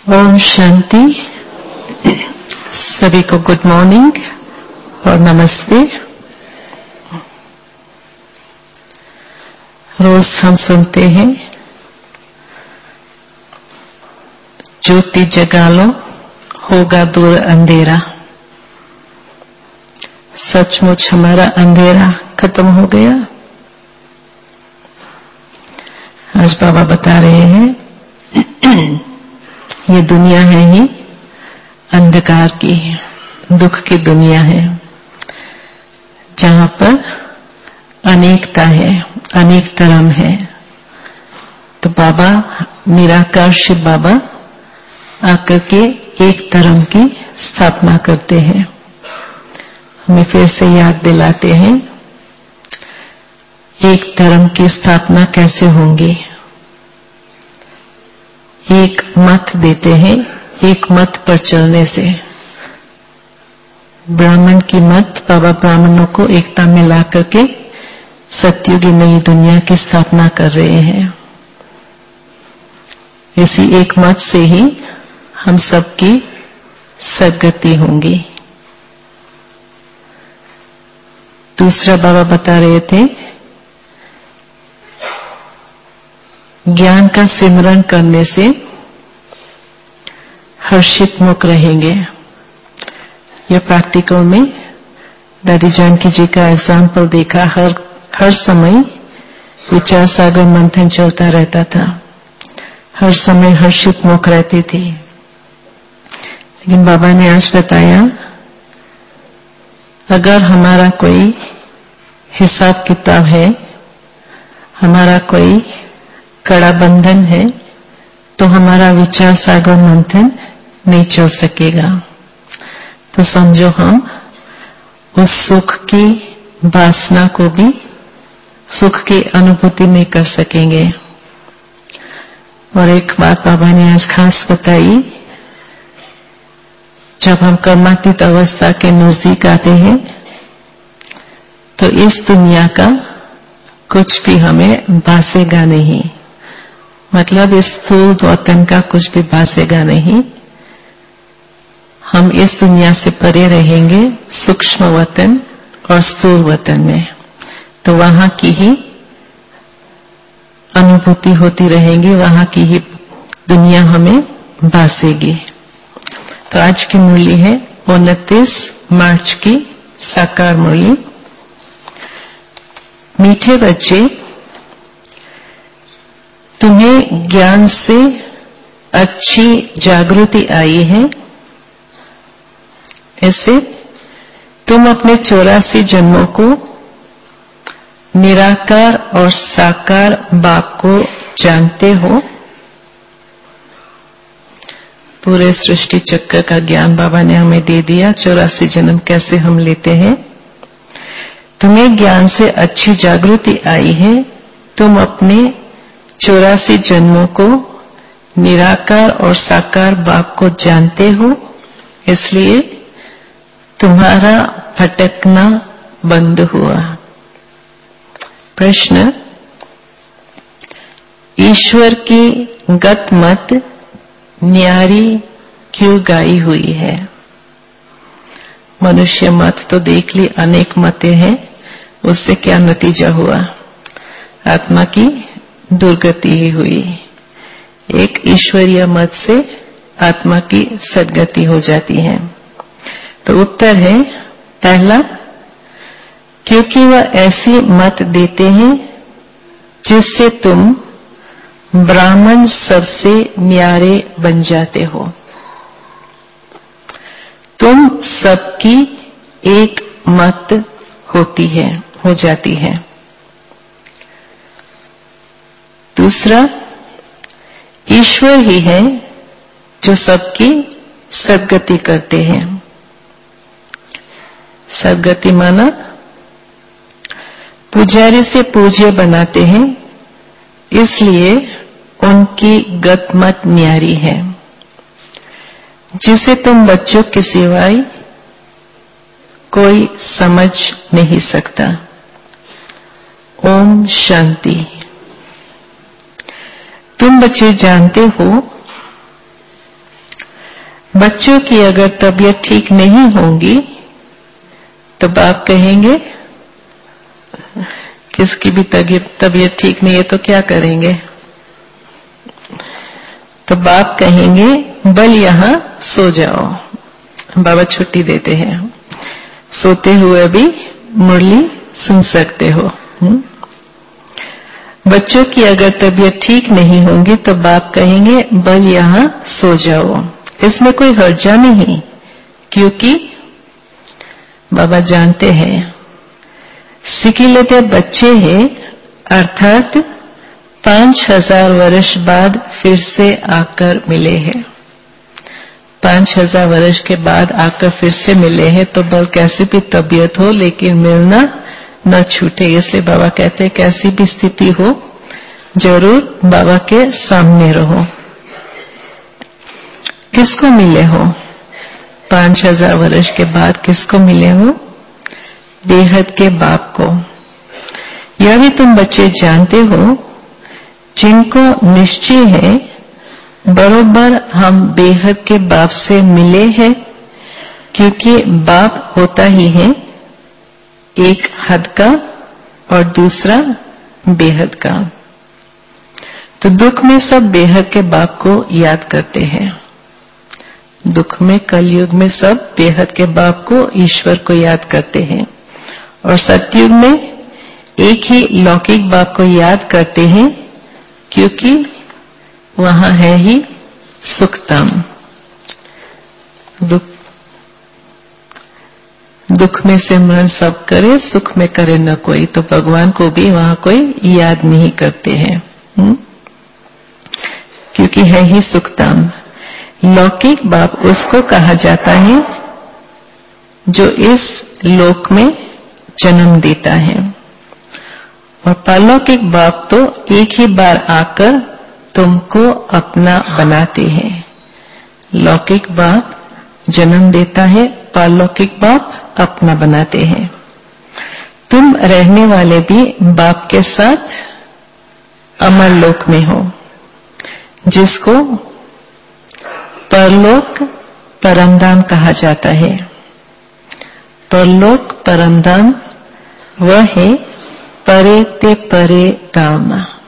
ओम शांति। सभी को good morning और नमस्ते। रोज हम सुनते हैं ज्योति जगा लो होगा दूर अंधेरा। सचमुच हमारा अंधेरा खत्म हो गया। आज बाबा बता रहे हैं ये दुनिया है ही अंधकार की, दुख की दुनिया है, जहां पर अनेकता है, अनेक धर्म है। तो बाबा निराकार शिव बाबा आकर के एक धर्म की स्थापना करते हैं, हमें फिर से याद दिलाते हैं एक धर्म की स्थापना कैसे होंगी। एक मत देते हैं, एक मत पर चलने से। ब्राह्मण की मत, बाबा ब्राह्मणों को एकता में ला करके सतयुगी नई दुनिया की स्थापना कर रहे हैं। इसी एक मत से ही हम सबकी सद्गति होंगी। दूसरा बाबा बता रहे थे ज्ञान का सिमरन करने से हर्षित मुख रहेंगे। यह प्रैक्टिकल में दादी जानकी जी का एग्जाम्पल देखा। हर समय विचार सागर मंथन चलता रहता था, हर समय हर्षित मुख रहती थी। लेकिन बाबा ने आज बताया अगर हमारा कोई हिसाब किताब है, हमारा कोई कड़ा बंधन है, तो हमारा विचार सागर मंथन नहीं चल सकेगा। तो समझो हम उस सुख की वासना को भी, सुख की अनुभूति नहीं कर सकेंगे। और एक बात बाबा ने आज खास बताई, जब हम कर्मातीत अवस्था के नजदीक आते हैं तो इस दुनिया का कुछ भी हमें भासेगा नहीं। मतलब इस स्थूल वतन का कुछ भी भासेगा नहीं। हम इस दुनिया से परे रहेंगे सूक्ष्म वतन और स्थूल वतन में, तो वहां की ही अनुभूति होती रहेगी, वहां की ही दुनिया हमें भासेगी। तो आज की मुरली है 29 मार्च की साकार मुरली। मीठे बच्चे, तुम्हें ज्ञान से अच्छी जागृति आई है। ऐसे तुम अपने 84 जन्मों को निराकार और साकार बाप को जानते हो। पूरे सृष्टि चक्र का ज्ञान बाबा ने हमें दे दिया। 84 जन्म कैसे हम लेते हैं। तुम्हें ज्ञान से अच्छी जागृति आई है। तुम अपने 84 जन्मों को निराकार और साकार बाप को जानते हो, इसलिए तुम्हारा भटकना बंद हुआ। प्रश्न, ईश्वर की गत मत न्यारी क्यों गाई हुई है। मनुष्य मत तो देख ली, अनेक मतें हैं, उससे क्या नतीजा हुआ। आत्मा की दुर्गति ही हुई। एक ईश्वरीय मत से आत्मा की सद्गति हो जाती है। तो उत्तर है पहला, क्योंकि वह ऐसी मत देते हैं जिससे तुम ब्राह्मण सबसे न्यारे बन जाते हो। तुम सबकी एक मत होती है, हो जाती है। दूसरा, ईश्वर ही है जो सबकी सद्गति करते हैं। सद्गति माना पुजारी से पूज्य बनाते हैं, इसलिए उनकी गत मत न्यारी है, जिसे तुम बच्चों के सिवाय कोई समझ नहीं सकता। ओम शांति। तुम बच्चे जानते हो बच्चों की अगर तबीयत ठीक नहीं होगी तो बाप कहेंगे किसकी भी तबीयत ठीक नहीं है तो क्या करेंगे? तो बाप कहेंगे बल यहां सो जाओ। बाबा छुट्टी देते हैं, सोते हुए भी मुरली सुन सकते हो। बच्चों की अगर तबीयत ठीक नहीं होगी तो बाप कहेंगे बल यहां सो जाओ। इसमें कोई हर्जा नहीं, क्योंकि बाबा जानते हैं सिकिलेते बच्चे हैं, अर्थात 5000 वर्ष बाद फिर से आकर मिले हैं। 5000 वर्ष के बाद आकर फिर से मिले हैं, तो बल कैसी भी तबीयत हो लेकिन मिलना न छूटे। इसलिए बाबा कहते हैं कैसी भी स्थिति हो जरूर बाबा के सामने रहो। किसको मिले हो? 5000 वर्ष के बाद किसको मिले हो? बेहद के बाप को। यह भी तुम बच्चे जानते हो, जिनको निश्चय है बरोबर हम बेहद के बाप से मिले हैं, क्योंकि बाप होता ही है एक हद का और दूसरा बेहद का। तो दुख में सब बेहद के बाप को याद करते हैं। दुख में कलयुग में सब बेहद के बाप को, ईश्वर को याद करते हैं, और सतयुग में एक ही लौकिक बाप को याद करते हैं, क्योंकि वहां है ही सुखतम। दुख में सिमरन सब करे, सुख में करे न कोई। तो भगवान को भी वहां कोई याद नहीं करते हैं, क्योंकि है ही सुखतम। लौकिक बाप उसको कहा जाता है जो इस लोक में जन्म देता है, और परलौकिक बाप तो एक ही बार आकर तुमको अपना बनाते हैं। लौकिक बाप जन्म देता है, परलौकिक बाप अपना बनाते हैं। तुम रहने वाले भी बाप के साथ अमर लोक में हो, जिसको परलोक परमधाम कहा जाता है। परलोक परमधाम वह है परे ते परे धाम।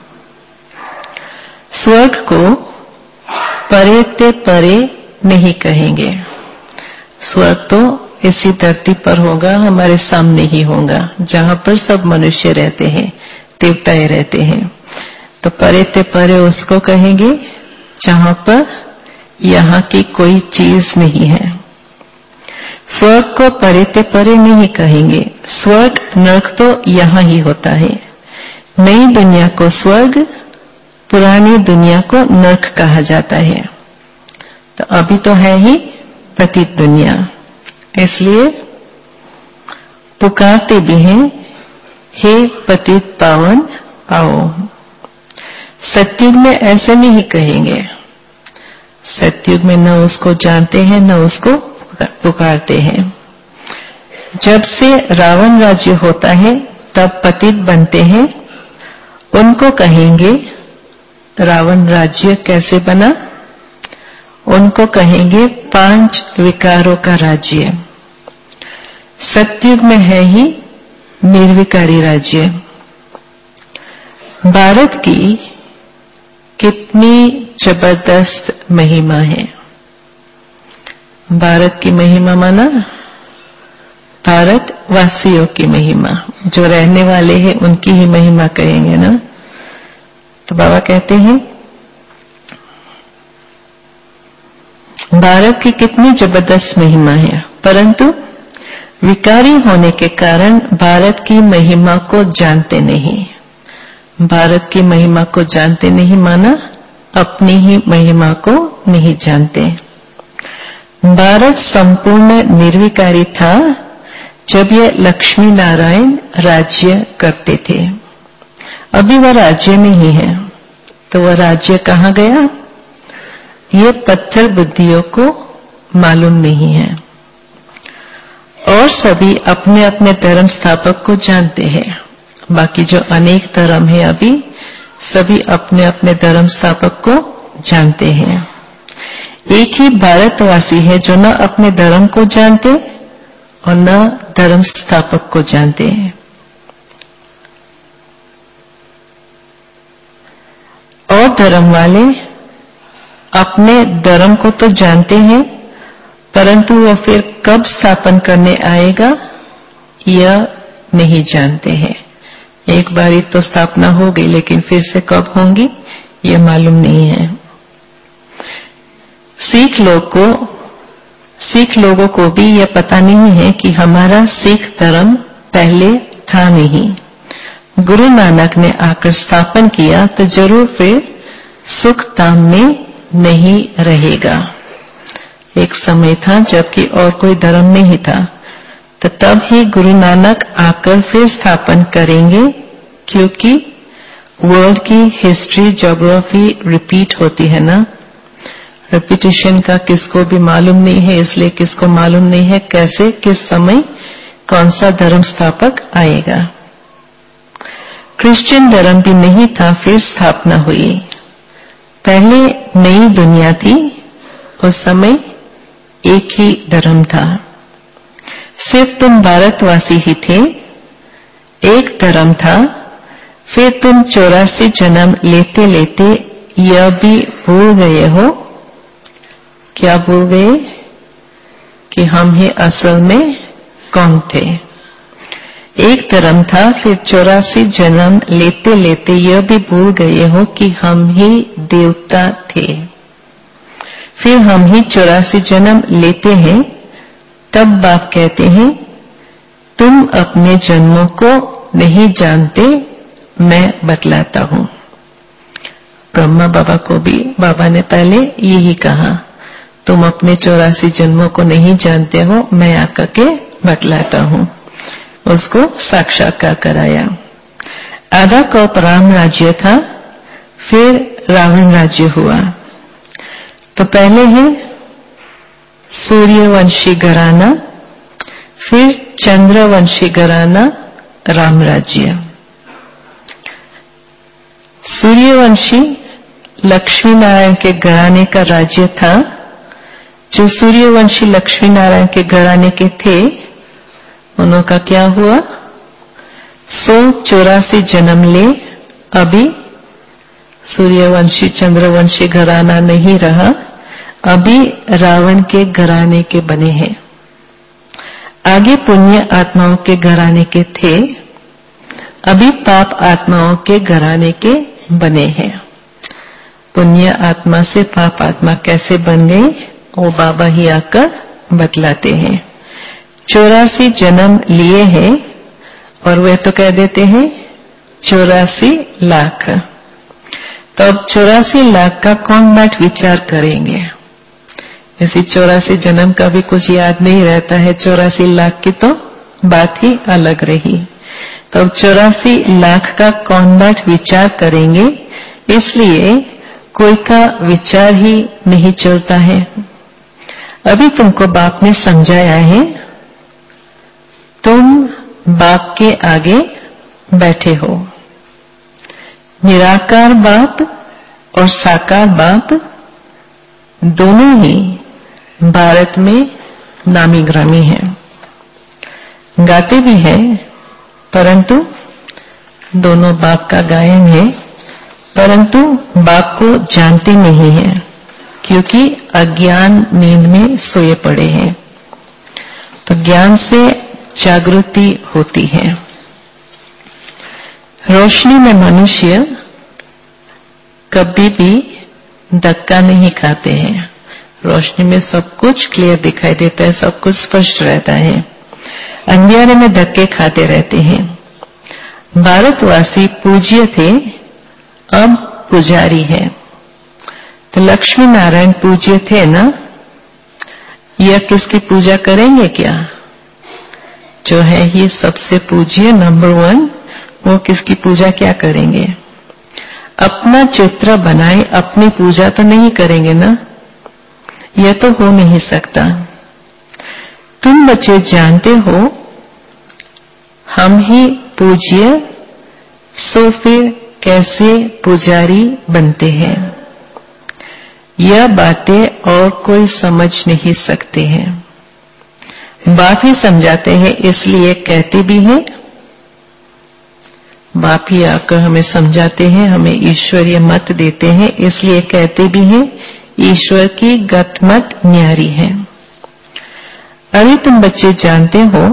स्वर्ग को परे ते परे नहीं कहेंगे। स्वर्ग तो इसी धरती पर होगा, हमारे सामने ही होगा, जहां पर सब मनुष्य रहते हैं, देवताएं रहते हैं। तो परे ते परे उसको कहेंगे जहां पर यहाँ की कोई चीज नहीं है। स्वर्ग को परे ते परे नहीं कहेंगे। स्वर्ग नरक तो यहाँ ही होता है। नई दुनिया को स्वर्ग, पुरानी दुनिया को नरक कहा जाता है। तो अभी तो है ही पतित दुनिया, इसलिए पुकारते भी हैं, हे पतित पावन आओ। सतयुग में ऐसे नहीं कहेंगे। सतयुग में न उसको जानते हैं न उसको पुकारते हैं। जब से रावण राज्य होता है तब पतित बनते हैं, उनको कहेंगे रावण राज्य कैसे बना? उनको कहेंगे 5 विकारों का राज्य। सतयुग में है ही निर्विकारी राज्य। भारत की कितनी जबरदस्त महिमा है। भारत की महिमा माना भारत वासियों की महिमा, जो रहने वाले हैं उनकी ही महिमा कहेंगे ना। तो बाबा कहते हैं भारत की कितनी जबरदस्त महिमा है, परंतु विकारी होने के कारण भारत की महिमा को जानते नहीं। भारत की महिमा को जानते नहीं माना अपनी ही महिमा को नहीं जानते। भारत संपूर्ण निर्विकारी था जब ये लक्ष्मी नारायण राज्य करते थे। अभी वह राज्य में ही है, तो वह राज्य कहाँ गया? ये पत्थर बुद्धियों को मालूम नहीं है। और सभी अपने अपने धर्म स्थापक को जानते हैं। बाकी जो अनेक धर्म है अभी सभी अपने अपने धर्म स्थापक को जानते हैं। एक ही भारतवासी है जो न अपने धर्म को जानते और न धर्म स्थापक को जानते हैं। और धर्म वाले अपने धर्म को तो जानते हैं, परंतु वह फिर कब स्थापन करने आएगा यह नहीं जानते हैं। एक बारी तो स्थापना हो गई, लेकिन फिर से कब होंगी यह मालूम नहीं है। सिख लोगों को भी यह पता नहीं है कि हमारा सिख धर्म पहले था नहीं। गुरु नानक ने आकर स्थापन किया तो जरूर फिर सुख धाम में नहीं रहेगा। एक समय था जबकि और कोई धर्म नहीं था, तो तब ही गुरु नानक आकर फिर स्थापन करेंगे, क्योंकि वर्ल्ड की हिस्ट्री ज्योग्राफी रिपीट होती है ना। रेपिटेशन का किसको भी मालूम नहीं है, इसलिए किसको मालूम नहीं है कैसे किस समय कौन सा धर्म स्थापक आएगा। क्रिश्चियन धर्म भी नहीं था, फिर स्थापना हुई। पहले नई दुनिया थी, उस समय एक ही धर्म था। सिर्फ तुम भारतवासी ही थे, एक धर्म था। फिर तुम 84 जन्म लेते लेते यह भी भूल गए हो। क्या भूल गए? कि हम ही असल में कौन थे। एक धर्म था, फिर 84 जन्म लेते लेते यह भी भूल गए हो कि हम ही देवता थे। फिर हम ही 84 जन्म लेते हैं, तब बाप कहते हैं तुम अपने जन्मों को नहीं जानते, मैं बतलाता हूं। ब्रह्मा बाबा को भी बाबा ने पहले यही कहा, तुम अपने 84 जन्मों को नहीं जानते हो, मैं आकर के बतलाता हूं। उसको साक्षात्कार कराया। आधा कल्प राम राज्य था, फिर रावण राज्य हुआ। तो पहले है सूर्यवंशी घराना, फिर चंद्रवंशी घराना, राम राज्य। सूर्यवंशी लक्ष्मी नारायण के घराने का राज्य था। जो सूर्यवंशी लक्ष्मी नारायण के घराने के थे, उनका क्या हुआ? 184 जन्म ले, अभी सूर्यवंशी चंद्रवंशी घराना नहीं रहा, अभी रावण के घराने के बने हैं। आगे पुण्य आत्माओं के घराने के थे, अभी पाप आत्माओं के घराने के बने हैं। पुण्य आत्मा से पाप आत्मा कैसे बन गई, वो बाबा ही आकर बतलाते हैं। 84 जन्म लिए हैं, और वे तो कह देते हैं 84 लाख। तो अब 84 लाख का कौन बैठ विचार करेंगे? ऐसी 84 जन्म का भी कुछ याद नहीं रहता है, 84 लाख की तो बात ही अलग रही। तो अब 84 लाख का कौन बैठ विचार करेंगे, इसलिए कोई का विचार ही नहीं चलता है। अभी तुमको बाप ने समझाया है, तुम बाप के आगे बैठे हो। निराकार बाप और साकार बाप दोनों ही भारत में नामी ग्रामी हैं। गाते भी हैं, परंतु दोनों बाप का गायन है, परंतु बाप को जानते नहीं हैं, क्योंकि अज्ञान नींद में सोए पड़े हैं। तो ज्ञान से जागृति होती है। रोशनी में मनुष्य कभी भी धक्का नहीं खाते हैं। रोशनी में सब कुछ क्लियर दिखाई देता है, सब कुछ स्पष्ट रहता है। अंधेरे में धक्के खाते रहते हैं। भारतवासी पूज्य थे, अब पुजारी है। तो लक्ष्मी नारायण पूज्य थे ना, यह किसकी पूजा करेंगे क्या? जो है ये सबसे पूज्य नंबर 1, वो किसकी पूजा क्या करेंगे? अपना चित्र बनाए अपनी पूजा तो नहीं करेंगे ना, यह तो हो नहीं सकता। तुम बच्चे जानते हो हम ही पूज्य, सो फिर कैसे पुजारी बनते हैं? यह बातें और कोई समझ नहीं सकते हैं। बाप ही समझाते हैं, इसलिए कहते भी हैं। बाप ही आकर हमें समझाते हैं, हमें ईश्वरीय मत देते हैं, इसलिए कहते भी हैं ईश्वर की गत मत न्यारी है। अभी तुम बच्चे जानते हो,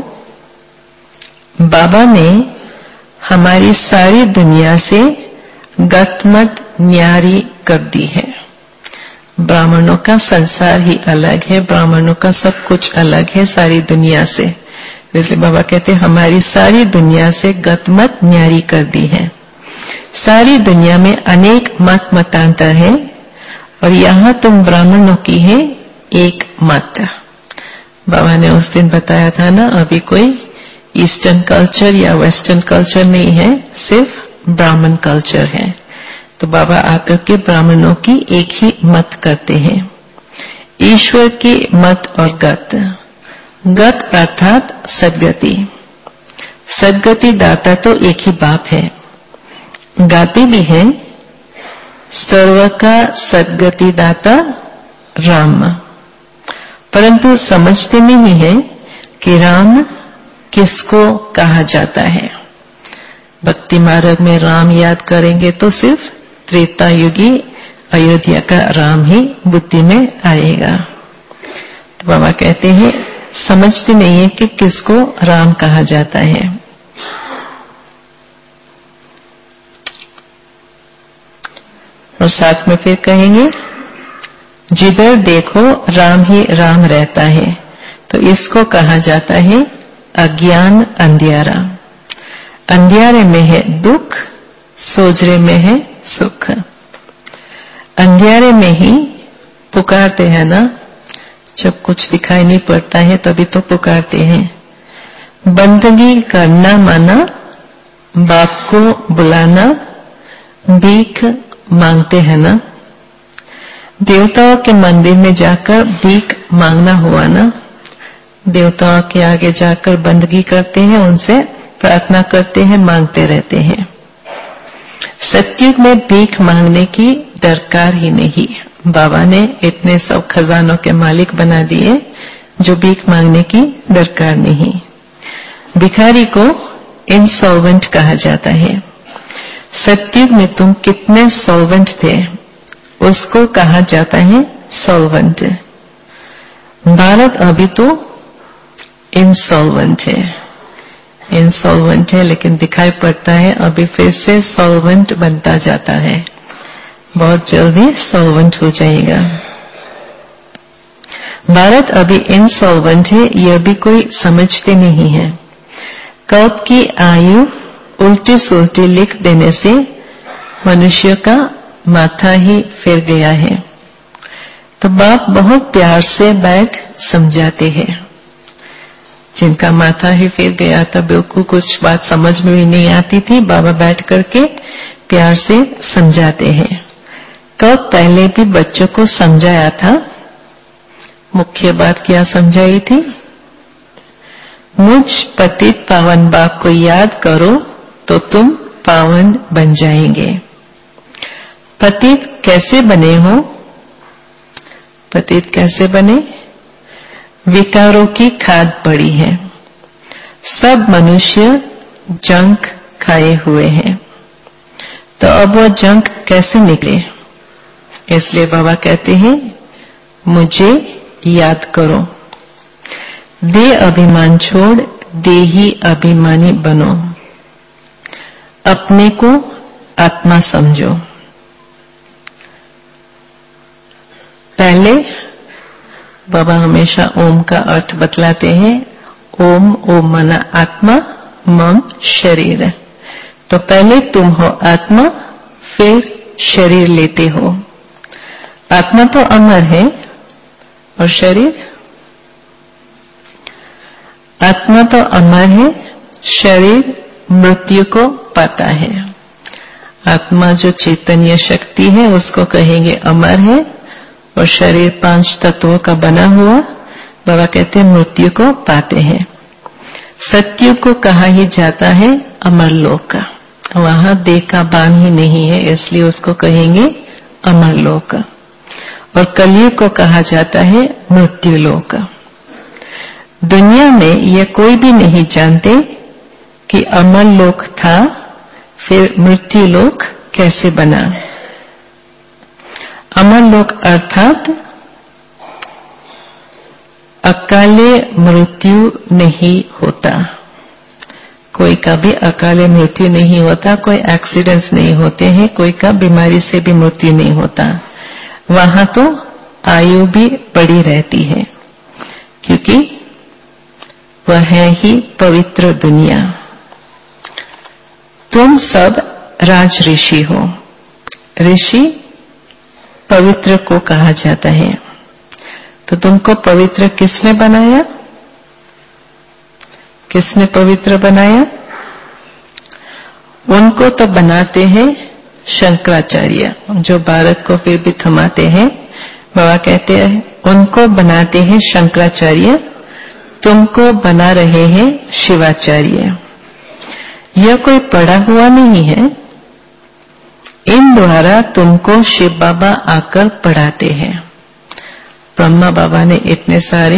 बाबा ने हमारी सारी दुनिया से गत मत न्यारी कर दी है। ब्राह्मणों का संसार ही अलग है, ब्राह्मणों का सब कुछ अलग है सारी दुनिया से। इसलिए बाबा कहते हैं हमारी सारी दुनिया से गत मत न्यारी कर दी है। सारी दुनिया में अनेक मत मतांतर है और यहाँ तुम ब्राह्मणों की है एक मत। बाबा ने उस दिन बताया था ना, अभी कोई ईस्टर्न कल्चर या वेस्टर्न कल्चर नहीं है, सिर्फ ब्राह्मण कल्चर है। तो बाबा आकर के ब्राह्मणों की एक ही मत करते हैं, ईश्वर की मत और गत। गत अर्थात सद्गति। सद्गति दाता तो एक ही बाप है, गाते भी है सर्व का सद्गति दाता राम, परंतु समझते नहीं है कि राम किसको कहा जाता है। भक्ति मार्ग में राम याद करेंगे तो सिर्फ त्रेता युगी अयोध्या का राम ही बुद्धि में आएगा। तो बाबा कहते हैं समझते नहीं है कि किसको राम कहा जाता है। और साथ में फिर कहेंगे जिधर देखो राम ही राम रहता है, तो इसको कहा जाता है अज्ञान अंधियारा। अंधियारे में है दुख, सोजरे में है सुख। अंधियारे में ही पुकारते हैं ना, जब कुछ दिखाई नहीं पड़ता है तभी तो पुकारते हैं। बंदगी करना माना, बाप को बुलाना, भीख मांगते हैं ना। देवताओं के मंदिर में जाकर भीख मांगना हुआ ना, देवताओं के आगे जाकर बंदगी करते हैं, उनसे प्रार्थना करते हैं, मांगते रहते हैं। सत्युग में भीख मांगने की दरकार ही नहीं। बाबा ने इतने सब खजानों के मालिक बना दिए जो भीख मांगने की दरकार नहीं। भिखारी को इंसॉल्वेंट कहा जाता है। सत्युग में तुम कितने सॉल्वेंट थे उसको कहा जाता है सॉल्वेंट। भारत अभी तो इंसॉल्वेंट है, इंसॉल्वेंट है, लेकिन दिखाई पड़ता है अभी फिर से सॉल्वेंट बनता जाता है, बहुत जल्दी सॉल्वेंट हो जाएगा। भारत अभी इंसॉल्वेंट है, यह भी कोई समझते नहीं है। कल्प की आयु उल्टी सुल्टी लिख देने से मनुष्य का माथा ही फिर गया है। तो बाप बहुत प्यार से बैठ समझाते हैं। जिनका माथा ही फिर गया था, बिल्कुल कुछ बात समझ में भी नहीं आती थी, बाबा बैठ करके प्यार से समझाते हैं। कब पहले भी बच्चों को समझाया था। मुख्य बात क्या समझाई थी? मुझ पतित पावन बाप को याद करो तो तुम पावन बन जाएंगे। पतित कैसे बने हो? पतित कैसे बने? विकारों की खाद पड़ी है, सब मनुष्य जंक खाए हुए हैं, तो अब वो जंक कैसे निकले? इसलिए बाबा कहते हैं मुझे याद करो। देह अभिमान छोड़ देही अभिमानी बनो, अपने को आत्मा समझो। पहले बाबा हमेशा ओम का अर्थ बतलाते हैं। ओम, ओम माना आत्मा, मम शरीर। तो पहले तुम हो आत्मा, फिर शरीर लेते हो। आत्मा तो अमर है और शरीर, आत्मा तो अमर है, शरीर मृत्यु को पाता है। आत्मा जो चैतन्य शक्ति है उसको कहेंगे अमर है, और शरीर 5 तत्वों का बना हुआ बाबा कहते हैं मृत्यु को पाते हैं। सत्य को कहा ही जाता है अमर लोक, वहां देह का बान ही नहीं है, इसलिए उसको कहेंगे अमर लोक। और कलयुग को कहा जाता है मृत्यु लोक। दुनिया में यह कोई भी नहीं जानते कि अमर लोक था, फिर मृत्यु लोक कैसे बना। अमर लोक अर्थात अकाले मृत्यु नहीं होता। कोई का भी अकाले मृत्यु नहीं होता, कोई एक्सीडेंट्स नहीं होते हैं, कोई का बीमारी से भी मृत्यु नहीं होता। वहां तो आयु भी बढ़ी रहती है, क्योंकि वह है ही पवित्र दुनिया। तुम सब राज ऋषि हो। ऋषि पवित्र को कहा जाता है। तो तुमको पवित्र किसने बनाया? किसने पवित्र बनाया? उनको तो बनाते हैं शंकराचार्य, जो भारत को फिर भी थमाते हैं। बाबा कहते हैं उनको बनाते हैं शंकराचार्य, तुमको बना रहे हैं शिवाचार्य। यह कोई पढ़ा हुआ नहीं है, इन द्वारा तुमको शिव बाबा आकर पढ़ाते हैं। ब्रह्मा बाबा ने इतने सारे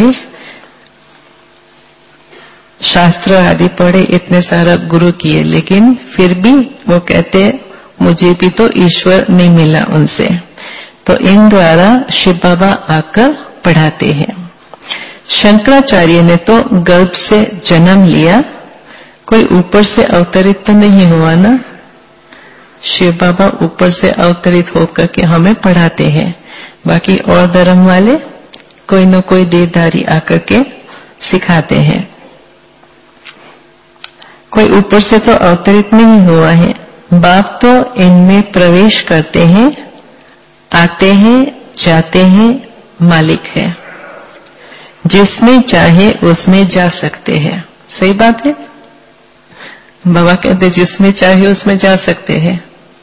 शास्त्र आदि पढ़े, इतने सारा गुरु किए, लेकिन फिर भी वो कहते मुझे भी तो ईश्वर नहीं मिला उनसे। तो इन द्वारा शिव बाबा आकर पढ़ाते हैं। शंकराचार्य ने तो गर्भ से जन्म लिया, कोई ऊपर से अवतरित तो नहीं हुआ ना। शिव बाबा ऊपर से अवतरित होकर के हमें पढ़ाते हैं। बाकी और धर्म वाले कोई न कोई देवधारी आकर के सिखाते हैं। कोई ऊपर से तो अवतरित नहीं हुआ है। बाप तो इनमें प्रवेश करते हैं, आते हैं, जाते हैं, मालिक है। जिसमें चाहे उसमें जा सकते हैं। सही बात है। बाबा कहते जिसमें चाहे उसमें जा सकते हैं।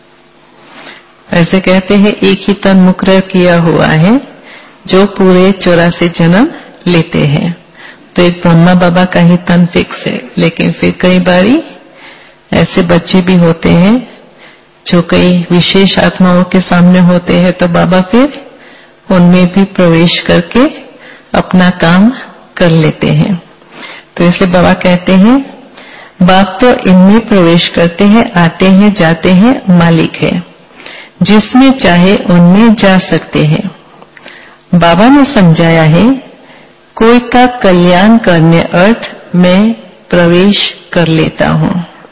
ऐसे कहते हैं एक ही तन मुकर्रर किया हुआ है जो पूरे 84 जन्म लेते हैं। तो एक ब्रह्मा बाबा का ही तन फिक्स है, लेकिन फिर कई बारी ऐसे बच्चे भी होते हैं जो कई विशेष आत्माओं के सामने होते हैं, तो बाबा फिर उनमें भी प्रवेश करके अपना काम कर लेते हैं। तो इसलिए बाबा कहते हैं बाप तो इनमें प्रवेश करते हैं, आते हैं, जाते हैं, मालिक है। जिसमें चाहे उनमें जा सकते हैं। बाबा ने समझाया है कोई का कल्याण करने अर्थ मैं प्रवेश कर लेता हूं।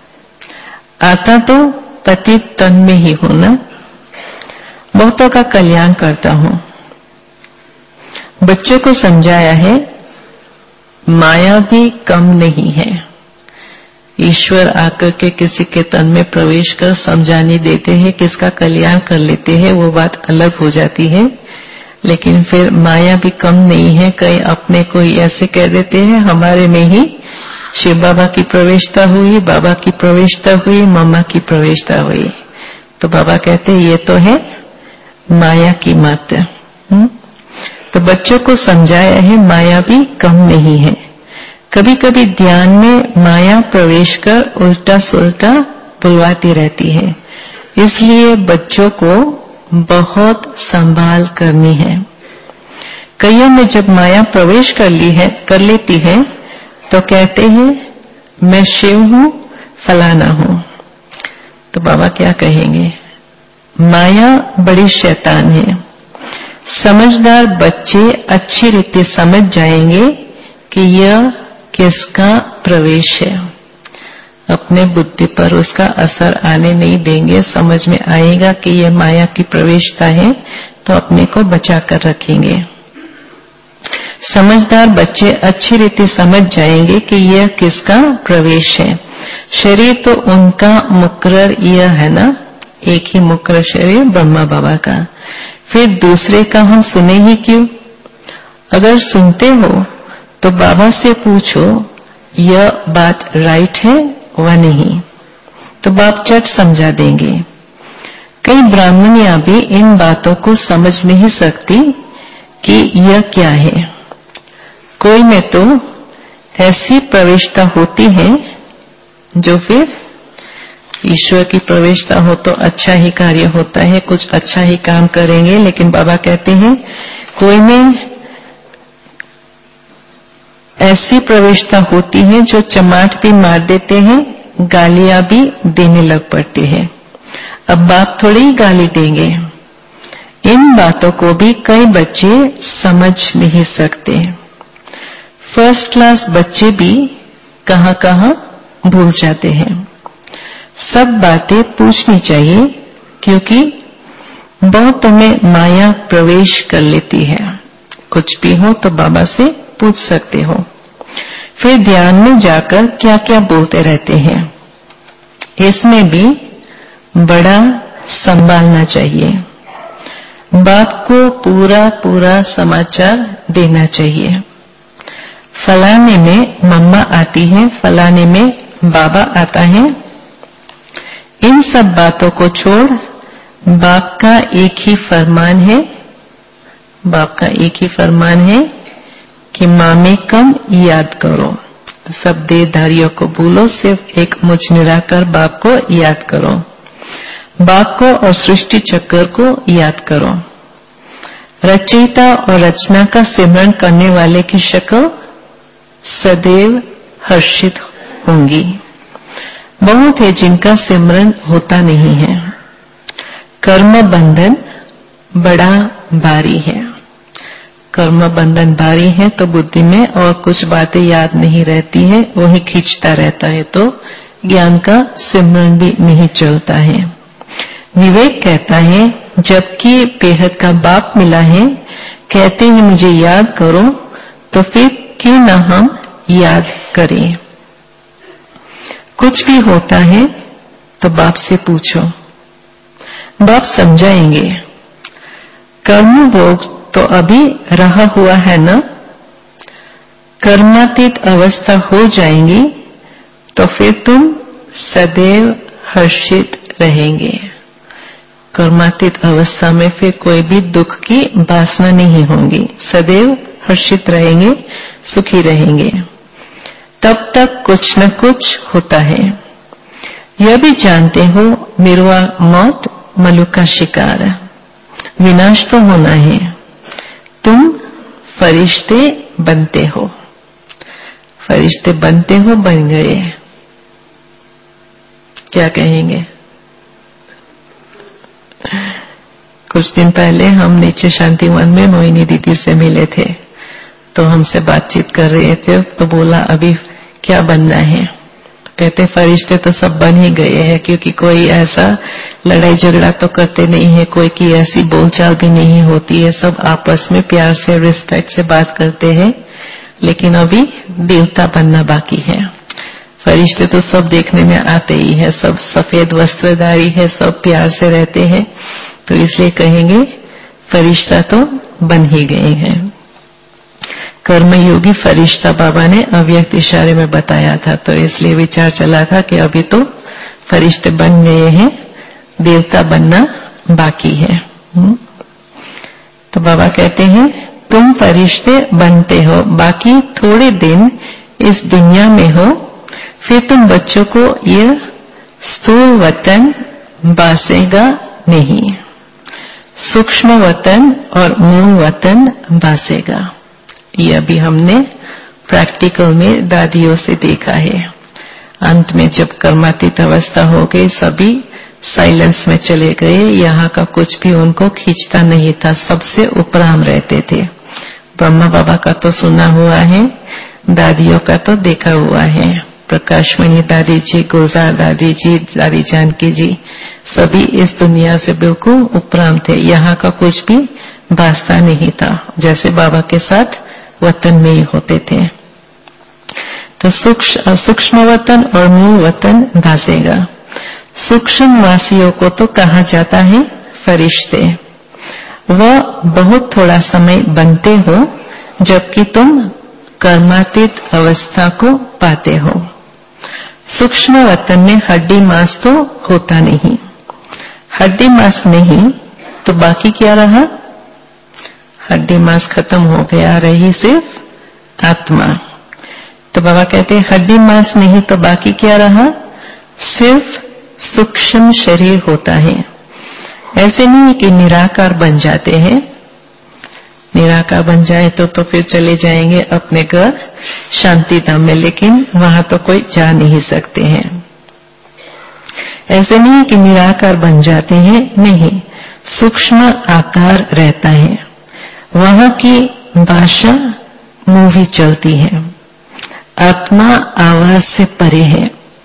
आता तो पतित तन में ही हूं ना, बहुतों का कल्याण करता हूं। बच्चों को समझाया है माया भी कम नहीं है। ईश्वर आकर के किसी के तन में प्रवेश कर समझाने देते हैं, किसका कल्याण कर लेते हैं, वो बात अलग हो जाती है। लेकिन फिर माया भी कम नहीं है। कई अपने को ऐसे कह देते हैं हमारे में ही शिव बाबा की प्रवेशता हुई, बाबा की प्रवेशता हुई, मम्मा की प्रवेशता हुई। तो बाबा कहते हैं ये तो है माया की मत। तो बच्चों को समझाया है माया भी कम नहीं है। कभी कभी ध्यान में माया प्रवेश कर उल्टा सुल्टा बुलवाती रहती है, इसलिए बच्चों को बहुत संभाल करनी है। कईयों में जब माया प्रवेश कर लेती है तो कहते हैं मैं शिव हूं, फलाना हूं। तो बाबा क्या कहेंगे, माया बड़ी शैतान है। समझदार बच्चे अच्छी रीति समझ जाएंगे कि यह किसका प्रवेश है। अपने बुद्धि पर उसका असर आने नहीं देंगे, समझ में आएगा कि यह माया की प्रवेशता है तो अपने को बचा कर रखेंगे। समझदार बच्चे अच्छी रीति समझ जाएंगे कि यह किसका प्रवेश है। शरीर तो उनका मुकर्रर यह है ना, एक ही मुकर्रर शरीर ब्रह्मा बाबा का, फिर दूसरे का हम सुने ही क्यों। अगर सुनते हो तो बाबा से पूछो यह बात राइट है व नहीं, तो बाप झट समझा देंगे। कई ब्राह्मणियां भी इन बातों को समझ नहीं सकती कि यह क्या है। कोई में तो ऐसी प्रविष्टता होती है जो फिर ईश्वर की प्रवेशता हो तो अच्छा ही कार्य होता है, कुछ अच्छा ही काम करेंगे। लेकिन बाबा कहते हैं कोई में ऐसी प्रवेशता होती है जो चमाट भी मार देते हैं, गालियां भी देने लग पड़ते हैं। अब बाप थोड़ी ही गाली देंगे। इन बातों को भी कई बच्चे समझ नहीं सकते। फर्स्ट क्लास बच्चे भी कहां-कहां भूल जाते हैं। सब बातें पूछनी चाहिए, क्योंकि बहुतों में माया प्रवेश कर लेती है। कुछ भी हो तो बाबा से पूछ सकते हो। फिर ध्यान में जाकर क्या क्या बोलते रहते हैं, इसमें भी बड़ा संभालना चाहिए। बाप को पूरा पूरा समाचार देना चाहिए। फलाने में मम्मा आती है, फलाने में बाबा आता है। इन सब बातों को छोड़ बाप का एक ही फरमान है, बाप का एक ही फरमान है कि मामेकम याद करो। सब देहधारियों को भूलो, सिर्फ एक मुझ निराकार बाप को याद करो। बाप को और सृष्टि चक्र को याद करो। रचयिता और रचना का सिमरन करने वाले की शक्ल सदैव हर्षित होंगी। बहुत है जिनका सिमरन होता नहीं है। कर्म बंधन बड़ा भारी है। कर्म बंधन भारी है तो बुद्धि में और कुछ बातें याद नहीं रहती है, वही खींचता रहता है, तो ज्ञान का सिमरन भी नहीं चलता है। विवेक कहता है जबकि बेहद का बाप मिला है, कहते हैं मुझे याद करो, तो फिर क्यों ना हम याद करें। कुछ भी होता है तो बाप से पूछो, बाप समझाएंगे। कर्म भोग तो अभी रहा हुआ है ना, कर्मातीत अवस्था हो जाएंगी तो फिर तुम सदैव हर्षित रहेंगे। कर्मातीत अवस्था में फिर कोई भी दुख की वासना नहीं होगी, सदैव हर्षित रहेंगे, सुखी रहेंगे। तब तक कुछ न कुछ होता है। यह भी जानते हो मिरवा मौत मलुक का शिकार, विनाश तो होना है। तुम फरिश्ते बनते हो, फरिश्ते बनते हो, बन गए। क्या कहेंगे? कुछ दिन पहले हम नीचे शांतिवन में मोहिनी दीदी से मिले थे, तो हमसे बातचीत कर रहे थे, तो बोला अभी क्या बनना है। कहते फरिश्ते तो सब बन ही गए हैं, क्योंकि कोई ऐसा लड़ाई झगड़ा तो करते नहीं है, कोई की ऐसी बोलचाल भी नहीं होती है, सब आपस में प्यार से रिस्पेक्ट से बात करते हैं। लेकिन अभी देवता बनना बाकी है। फरिश्ते तो सब देखने में आते ही है, सब सफेद वस्त्रधारी है, सब प्यार से रहते हैं, तो इसलिए कहेंगे फरिश्ता तो बन ही गए हैं। कर्मयोगी फरिश्ता बाबा ने अव्यक्त इशारे में बताया था, तो इसलिए विचार चला था कि अभी तो फरिश्ते बन गए हैं, देवता बनना बाकी है। तो बाबा कहते हैं तुम फरिश्ते बनते हो, बाकी थोड़े दिन इस दुनिया में हो, फिर तुम बच्चों को यह स्थूल वतन बासेगा नहीं, सूक्ष्म वतन और मूल वतन बासेगा। ये अभी हमने प्रैक्टिकल में दादियों से देखा है। अंत में जब कर्मातीत अवस्था हो गई, सभी साइलेंस में चले गए, यहाँ का कुछ भी उनको खींचता नहीं था, सबसे उपराम रहते थे। ब्रह्मा बाबा का तो सुना हुआ है, दादियों का तो देखा हुआ है। प्रकाशमणि दादी जी, गुलजार दादी जी, दादी जानकी जी, सभी इस दुनिया से बिल्कुल उपराम थे, यहाँ का कुछ भी वास्ता नहीं था, जैसे बाबा के साथ वतन में ही होते थे। तो सूक्ष्म वतन और मूल वतन भासेगा। सूक्ष्म वासियों को तो कहा जाता है फरिश्ते। वह बहुत थोड़ा समय बनते हो, जबकि तुम कर्मातीत अवस्था को पाते हो। सूक्ष्म वतन में हड्डी मांस तो होता नहीं, हड्डी मांस नहीं तो बाकी क्या रहा? हड्डी मांस खत्म हो गया, रही सिर्फ आत्मा। तो बाबा कहते हैं हड्डी मांस नहीं तो बाकी क्या रहा? सिर्फ सूक्ष्म शरीर होता है। ऐसे नहीं कि निराकार बन जाते हैं। निराकार बन जाए तो फिर चले जाएंगे अपने घर शांति धाम में, लेकिन वहां तो कोई जा नहीं सकते हैं। ऐसे नहीं कि निराकार बन जाते हैं, नहीं, सूक्ष्म आकार रहता है। वहां की भाषा मूवी चलती है। आत्मा आवाज से परे है।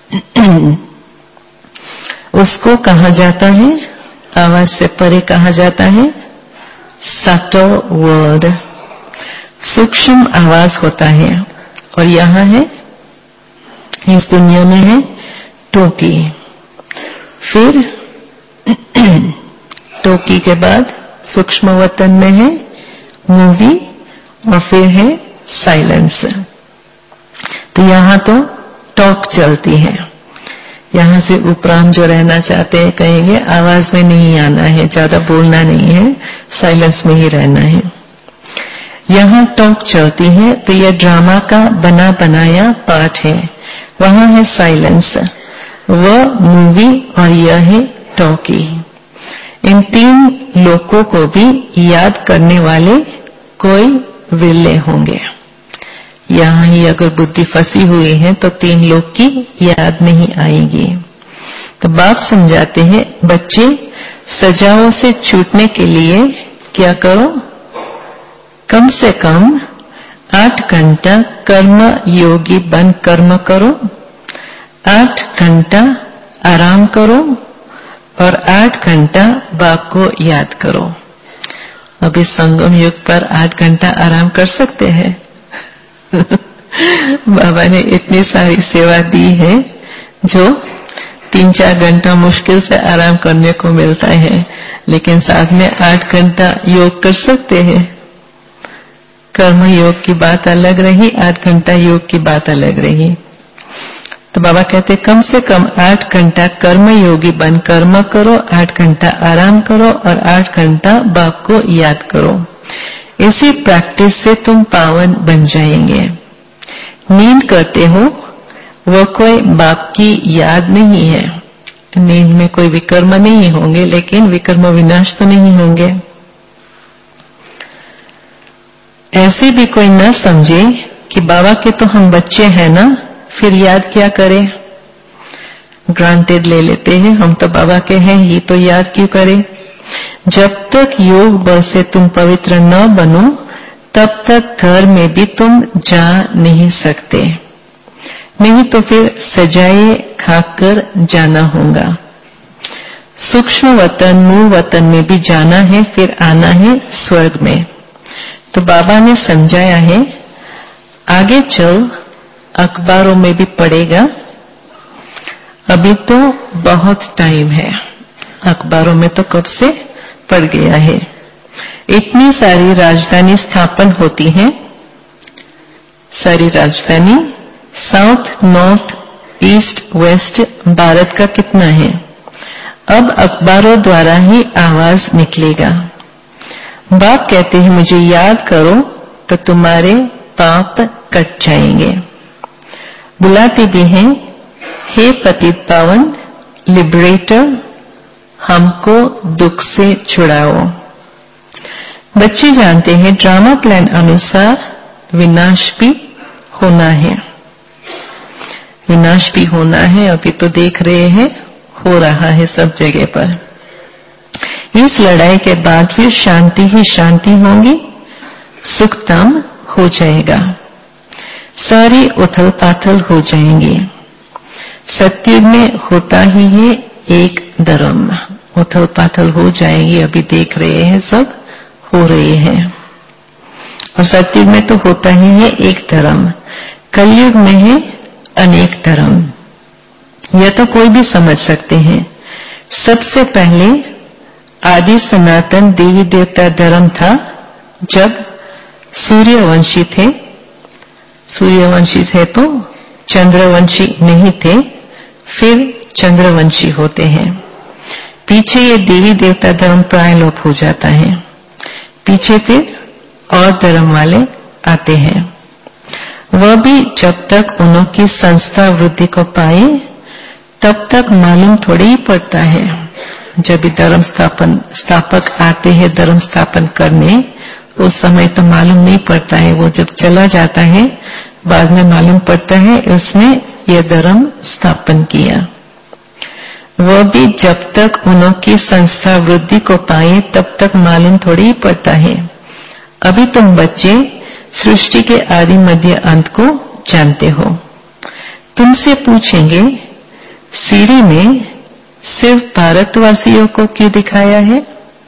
उसको कहा जाता है, आवाज से परे कहा जाता है सटल वर्ड, सूक्ष्म आवाज होता है। और यहाँ है, इस दुनिया में है टोकी, फिर टोकी के बाद सूक्ष्म वतन में है मूवी, और फिर है साइलेंस। तो यहाँ तो टॉक चलती है। यहाँ से उपराम जो रहना चाहते हैं कहेंगे आवाज में नहीं आना है, ज्यादा बोलना नहीं है, साइलेंस में ही रहना है। यहाँ टॉक चलती है, तो यह ड्रामा का बना बनाया पार्ट है। वहां है साइलेंस, वह मूवी, और यह है टॉकी। इन तीन लोगों को भी याद करने वाले कोई विरले होंगे। यहाँ ही अगर बुद्धि फंसी हुई है तो तीन लोग की याद नहीं आएगी। तो बाप समझाते हैं, बच्चे सजाओं से छूटने के लिए क्या करो, कम से कम 8 घंटा कर्म योगी बन कर्म करो, 8 घंटा आराम करो, और 8 घंटा बाप को याद करो। अब इस संगम युग पर 8 घंटा आराम कर सकते हैं? बाबा ने इतनी सारी सेवा दी है जो 3-4 घंटा मुश्किल से आराम करने को मिलता है, लेकिन साथ में 8 घंटा योग कर सकते हैं। कर्म योग की बात अलग रही, 8 घंटा योग की बात अलग रही। तो बाबा कहते कम से कम 8 घंटा कर्म योगी बन कर्म करो, 8 घंटा आराम करो, और 8 घंटा बाप को याद करो। इसी प्रैक्टिस से तुम पावन बन जाएंगे। नींद करते हो, वह कोई बाप की याद नहीं है। नींद में कोई विकर्म नहीं होंगे, लेकिन विकर्म विनाश तो नहीं होंगे। ऐसे भी कोई न समझे कि बाबा के तो हम बच्चे हैं ना, फिर याद क्या करें। ग्रांटेड ले लेते हैं, हम तो बाबा के हैं ही, तो याद क्यों करें। जब तक योग बल से तुम पवित्र न बनो, तब तक घर में भी तुम जा नहीं सकते। नहीं तो फिर सजाए खाकर जाना होगा। सूक्ष्म वतन मूल वतन में भी जाना है, फिर आना है स्वर्ग में। तो बाबा ने समझाया है, आगे चल अखबारों में भी पढ़ेगा। अभी तो बहुत टाइम है, अखबारों में तो कब से पड़ गया है। इतनी सारी राजधानी स्थापन होती है, सारी राजधानी साउथ, नॉर्थ, ईस्ट, वेस्ट भारत का कितना है। अब अखबारों द्वारा ही आवाज निकलेगा। बाप कहते हैं मुझे याद करो तो तुम्हारे पाप कट जाएंगे। बुलाते भी हैं, हे पतित पावन लिबरेटर, हमको दुख से छुड़ाओ। बच्चे जानते हैं ड्रामा प्लान अनुसार विनाश भी होना है, विनाश भी होना है। अभी तो देख रहे हैं हो रहा है सब जगह पर। इस लड़ाई के बाद फिर शांति ही शांति होगी, सुखधाम हो जाएगा, सारी उथल पाथल हो जाएंगी। सत्युग में होता ही है एक धर्म, उथल पाथल हो जाएगी। अभी देख रहे हैं सब हो रहे हैं। और सत्युग में तो होता ही है एक धर्म, कलयुग में है अनेक धर्म। यह तो कोई भी समझ सकते हैं। सबसे पहले आदि सनातन देवी देवता धर्म था, जब सूर्यवंशी थे। सूर्यवंशी थे तो चंद्रवंशी नहीं थे, फिर चंद्रवंशी होते हैं। पीछे ये देवी देवता धर्म प्रायलोप हो जाता है, पीछे फिर और धर्म वाले आते हैं। वह भी जब तक उन्होंने संस्था वृद्धि को पाए तब तक मालूम थोड़ी ही पड़ता है। जब भी धर्म स्थापक आते हैं धर्म स्थापन करने, उस समय तो मालूम नहीं पड़ता है। वो जब चला जाता है बाद में मालूम पड़ता है उसने ये धर्म स्थापन किया। वह भी जब तक उनकी संस्था वृद्धि को पाए तब तक मालूम थोड़ी ही पड़ता है। अभी तुम बच्चे सृष्टि के आदि मध्य अंत को जानते हो। तुमसे पूछेंगे सीढ़ी में सिर्फ भारतवासियों को क्यों दिखाया है?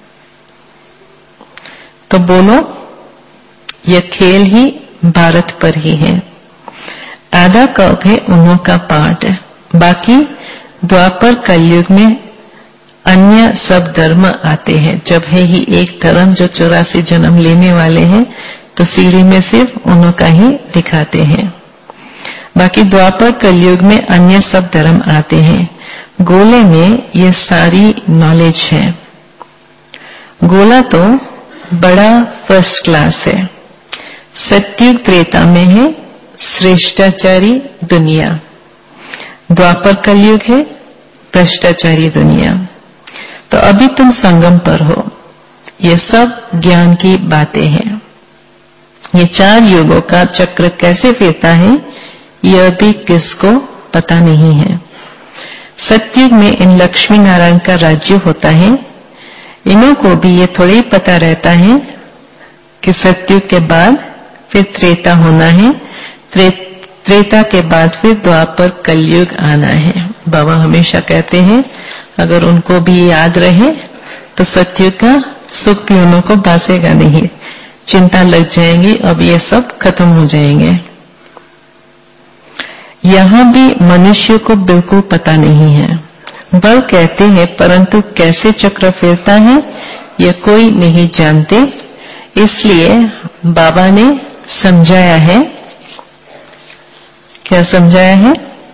तो बोलो यह खेल ही भारत पर ही है। आधा कप है उन्हों का पाठ, बाकी द्वापर कलयुग में अन्य सब धर्म आते हैं। जब है ही एक धर्म जो 84 जन्म लेने वाले हैं, तो सीढ़ी में सिर्फ उन्हों का ही दिखाते हैं। बाकी द्वापर कलयुग में अन्य सब धर्म आते हैं। गोले में ये सारी नॉलेज है। गोला तो बड़ा फर्स्ट क्लास है। सत्युग त्रेता में है श्रेष्ठाचारी दुनिया, द्वापर कलयुग है भ्रष्टाचारी दुनिया। तो अभी तुम संगम पर हो। ये सब ज्ञान की बातें हैं। ये 4 युगों का चक्र कैसे फिरता है यह भी किसको पता नहीं है। सतयुग में इन लक्ष्मी नारायण का राज्य होता है। इन्हों को भी ये थोड़ी ही पता रहता है कि सतयुग के बाद फिर त्रेता होना है, त्रेता के बाद फिर द्वापर कलयुग आना है। बाबा हमेशा कहते हैं अगर उनको भी याद रहे तो सतयुग का सुख भी उन्हों को भासेगा नहीं, चिंता लग जाएंगी, अब ये सब खत्म हो जाएंगे। यहां भी मनुष्य को बिल्कुल पता नहीं है। बल कहते हैं परंतु कैसे चक्र फिरता है यह कोई नहीं जानते। इसलिए बाबा ने समझाया है। क्या समझाया है?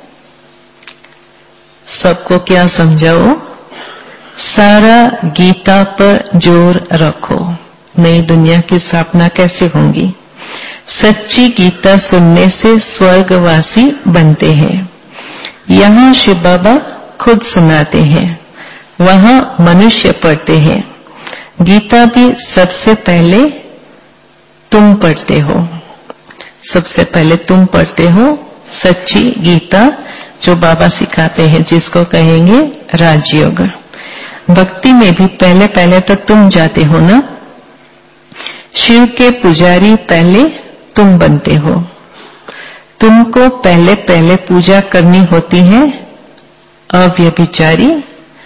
सबको क्या समझाओ? सारा गीता पर जोर रखो। नई दुनिया की स्थापना कैसे होगी? सच्ची गीता सुनने से स्वर्गवासी बनते हैं। यहाँ शिव बाबा खुद सुनाते हैं, वहां मनुष्य पढ़ते हैं। गीता भी सबसे पहले तुम पढ़ते हो। सबसे पहले तुम पढ़ते हो सच्ची गीता जो बाबा सिखाते हैं, जिसको कहेंगे राजयोग। भक्ति में भी पहले पहले तो तुम जाते हो ना। शिव के पुजारी पहले तुम बनते हो। तुमको पहले पहले पूजा करनी होती है अव्यभिचारी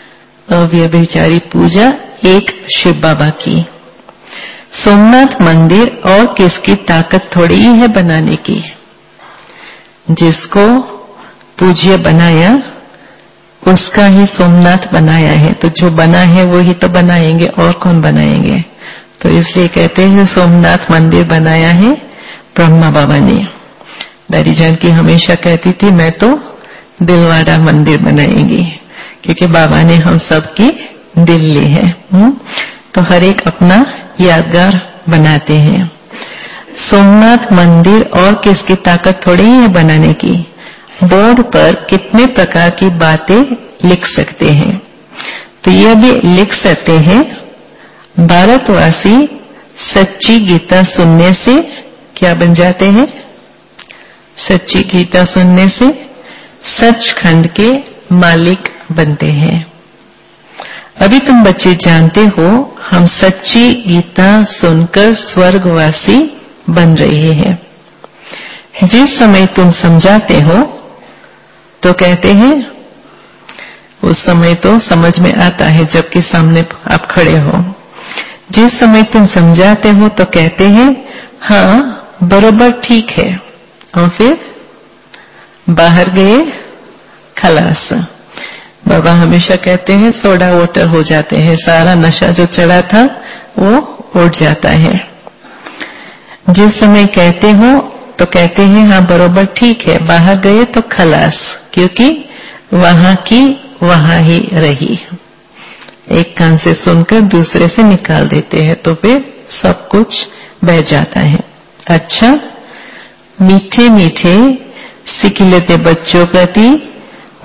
पूजा एक शिव बाबा की। सोमनाथ मंदिर और किसकी ताकत थोड़ी ही है बनाने की। जिसको पूज्य बनाया उसका ही सोमनाथ बनाया है, तो जो बना है वो ही तो बनाएंगे, और कौन बनाएंगे। तो इसलिए कहते हैं सोमनाथ मंदिर बनाया है ब्रह्मा बाबा ने। दादी जान की हमेशा कहती थी मैं तो दिलवाड़ा मंदिर बनाएंगी, क्योंकि बाबा ने हम सबकी दिल ली है। तो हर एक अपना यादगार बनाते हैं। सोमनाथ मंदिर और किसकी ताकत थोड़ी ही है बनाने की। बोर्ड पर कितने प्रकार की बातें लिख सकते हैं, तो यह भी लिख सकते हैं। भारतवासी सच्ची गीता सुनने से क्या बन जाते हैं? सच्ची गीता सुनने से सचखंड के मालिक बनते हैं। अभी तुम बच्चे जानते हो हम सच्ची गीता सुनकर स्वर्गवासी बन रहे हैं। जिस समय तुम समझाते हो तो कहते हैं, उस समय तो समझ में आता है जबकि सामने आप खड़े हो। जिस समय तुम समझाते हो तो कहते हैं हाँ बरोबर ठीक है, और फिर बाहर गए खलास। बाबा हमेशा कहते हैं सोडा वाटर हो जाते हैं, सारा नशा जो चढ़ा था वो उड़ जाता है। जिस समय कहते हो तो कहते हैं हाँ बरोबर ठीक है, बाहर गए तो खलास, क्योंकि वहां की वहां ही रही। एक कान से सुनकर दूसरे से निकाल देते हैं तो फिर सब कुछ बह जाता है। अच्छा, मीठे मीठे सिकिलते बच्चों प्रति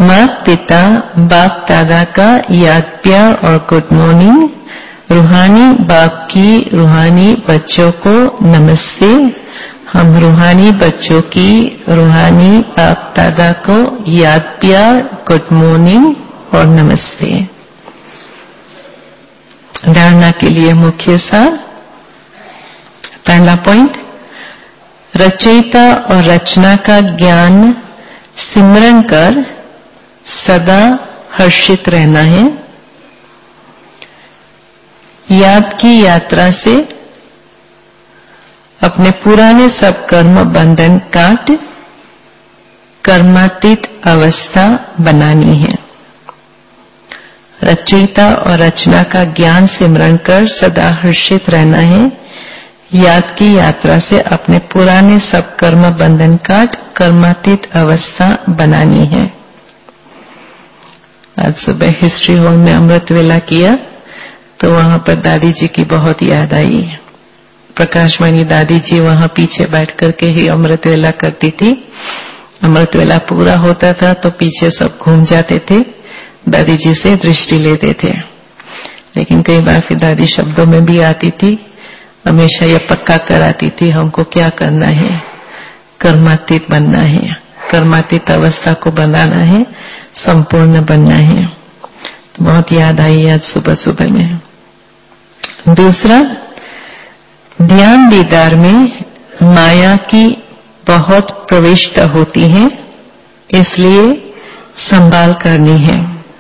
माता पिता बाप दादा का याद प्यार और गुड मॉर्निंग। रूहानी बाप की रूहानी बच्चों को नमस्ते। हम रूहानी बच्चों की रूहानी बाप दादा को याद प्यार गुड मॉर्निंग और नमस्ते। धारणा के लिए मुख्य सार। पहला पॉइंट, रचयिता और रचना का ज्ञान सिमरन कर सदा हर्षित रहना है। याद की यात्रा से अपने पुराने सब कर्म बंधन काट कर्मातीत अवस्था बनानी है। रचयिता और रचना का ज्ञान सिमरन कर सदा हर्षित रहना है। याद की यात्रा से अपने पुराने सब कर्म बंधन काट कर्मातीत अवस्था बनानी है। आज सुबह हिस्ट्री हॉल में अमृत वेला किया तो वहां पर दादी जी की बहुत याद आई। प्रकाशमणि दादी जी वहां पीछे बैठ करके ही अमृत वेला करती थी। अमृत वेला पूरा होता था तो पीछे सब घूम जाते थे, दादी जी से दृष्टि लेते थे। लेकिन कई बार फिर दादी शब्दों में भी आती थी, हमेशा यह पक्का कराती थी हमको क्या करना है, कर्मातीत बनना है, कर्मातीत अवस्था को बनाना है, संपूर्ण बनना है। तो बहुत याद आई आज सुबह सुबह में। दूसरा, ध्यान दीदार में माया की बहुत प्रविष्टता होती है, इसलिए संभाल करनी है।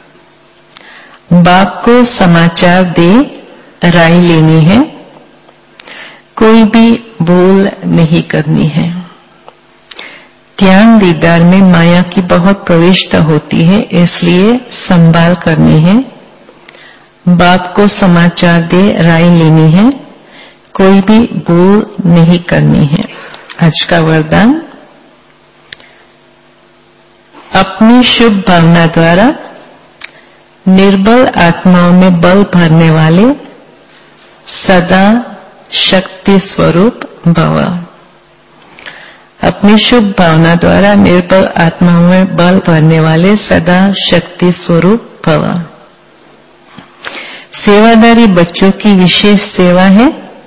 बाप को समाचार दे राय लेनी है, कोई भी भूल नहीं करनी है। ध्यान दीदार में माया की बहुत प्रविष्टता होती है, इसलिए संभाल करनी है। बाप को समाचार दे राय लेनी है, कोई भी भूल नहीं करनी है। आज का वरदान, अपनी शुभ भावना द्वारा निर्बल आत्माओं में बल भरने वाले सदा शक्ति स्वरूप भव। अपनी शुभ भावना द्वारा निर्बल आत्माओं में बल भरने वाले सदा शक्ति स्वरूप भव। सेवादारी बच्चों की विशेष सेवा है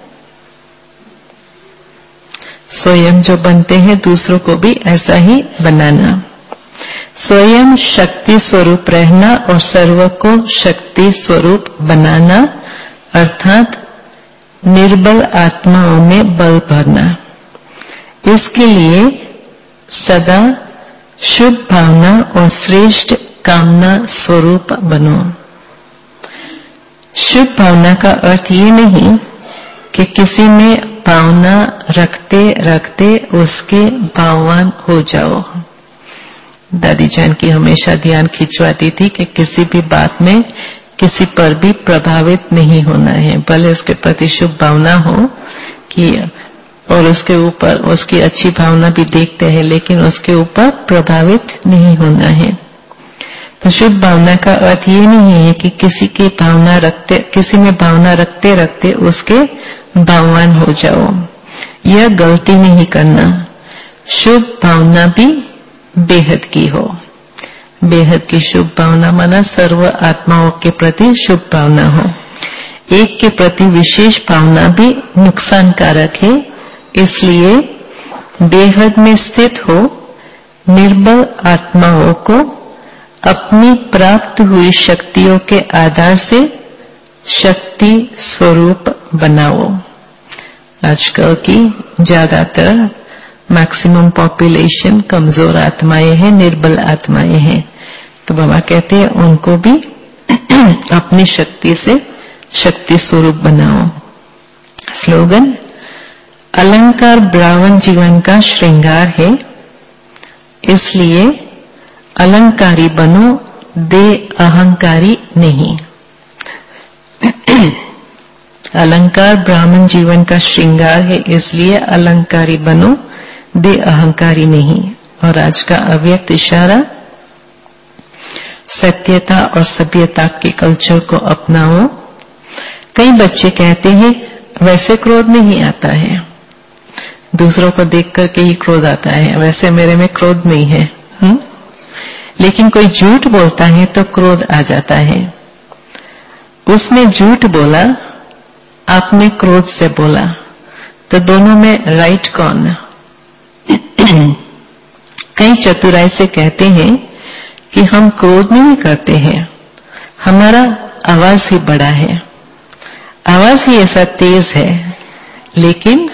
स्वयं जो बनते हैं दूसरों को भी ऐसा ही बनाना। स्वयं शक्ति स्वरूप रहना और सर्व को शक्ति स्वरूप बनाना, अर्थात निर्बल आत्माओं में बल भरना। इसके लिए सदा शुभ भावना और श्रेष्ठ कामना स्वरूप बनो। शुभ भावना का अर्थ ये नहीं कि किसी में भावना रखते रखते उसके भाववान हो जाओ। दादी जान की हमेशा ध्यान खिंचवाती थी कि किसी भी बात में किसी पर भी प्रभावित नहीं होना है, भले उसके प्रति शुभ भावना हो कि और उसके ऊपर उसकी अच्छी भावना भी देखते हैं, लेकिन उसके ऊपर प्रभावित नहीं होना है। तो शुभ भावना का अर्थ ये नहीं है कि किसी में भावना रखते रखते उसके भाववान हो जाओ, यह गलती नहीं करना। शुभ भावना भी बेहद की हो। बेहद की शुभ भावना माना सर्व आत्माओं के प्रति शुभ भावना हो। एक के प्रति विशेष भावना भी नुकसानकारक है, इसलिए बेहद में स्थित हो निर्बल आत्माओं को अपनी प्राप्त हुई शक्तियों के आधार से शक्ति स्वरूप बनाओ। आजकल की ज्यादातर मैक्सिमम पॉपुलेशन कमजोर आत्माएं हैं, निर्बल आत्माएं हैं। तो बाबा कहते हैं उनको भी अपनी शक्ति से शक्ति स्वरूप बनाओ। स्लोगन, अलंकार ब्राह्मण जीवन का श्रृंगार है, इसलिए अलंकारी बनो, दे अहंकारी नहीं। अलंकार ब्राह्मण जीवन का श्रृंगार है, इसलिए अलंकारी बनो, दे अहंकारी नहीं। और आज का अव्यक्त इशारा, सत्यता और सभ्यता के कल्चर को अपनाओ। कई बच्चे कहते हैं वैसे क्रोध नहीं आता है, दूसरों को देख करके ही क्रोध आता है, वैसे मेरे में क्रोध नहीं है। लेकिन कोई झूठ बोलता है तो क्रोध आ जाता है। उसने झूठ बोला, आपने क्रोध से बोला, तो दोनों में राइट कौन? कई चतुराई से कहते हैं कि हम क्रोध नहीं करते हैं, हमारा आवाज ही बड़ा है, आवाज ही ऐसा तेज है, लेकिन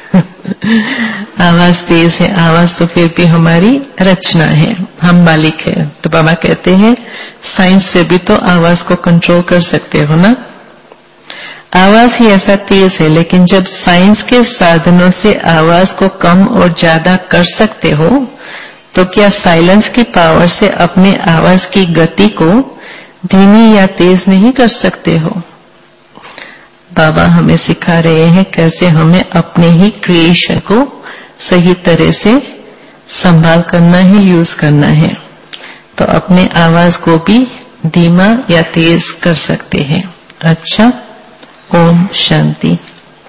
आवाज तेज है, आवाज तो फिर भी हमारी रचना है, हम मालिक है। तो बाबा कहते हैं साइंस से भी तो आवाज को कंट्रोल कर सकते हो ना। आवाज ही ऐसा तेज है, लेकिन जब साइंस के साधनों से आवाज को कम और ज्यादा कर सकते हो, तो क्या साइलेंस की पावर से अपने आवाज की गति को धीमी या तेज नहीं कर सकते हो? बाबा हमें सिखा रहे हैं कैसे हमें अपने ही क्रिएशन को सही तरह से संभाल करना है, यूज करना है। तो अपने आवाज को भी धीमा या तेज कर सकते हैं। अच्छा, ओम शांति।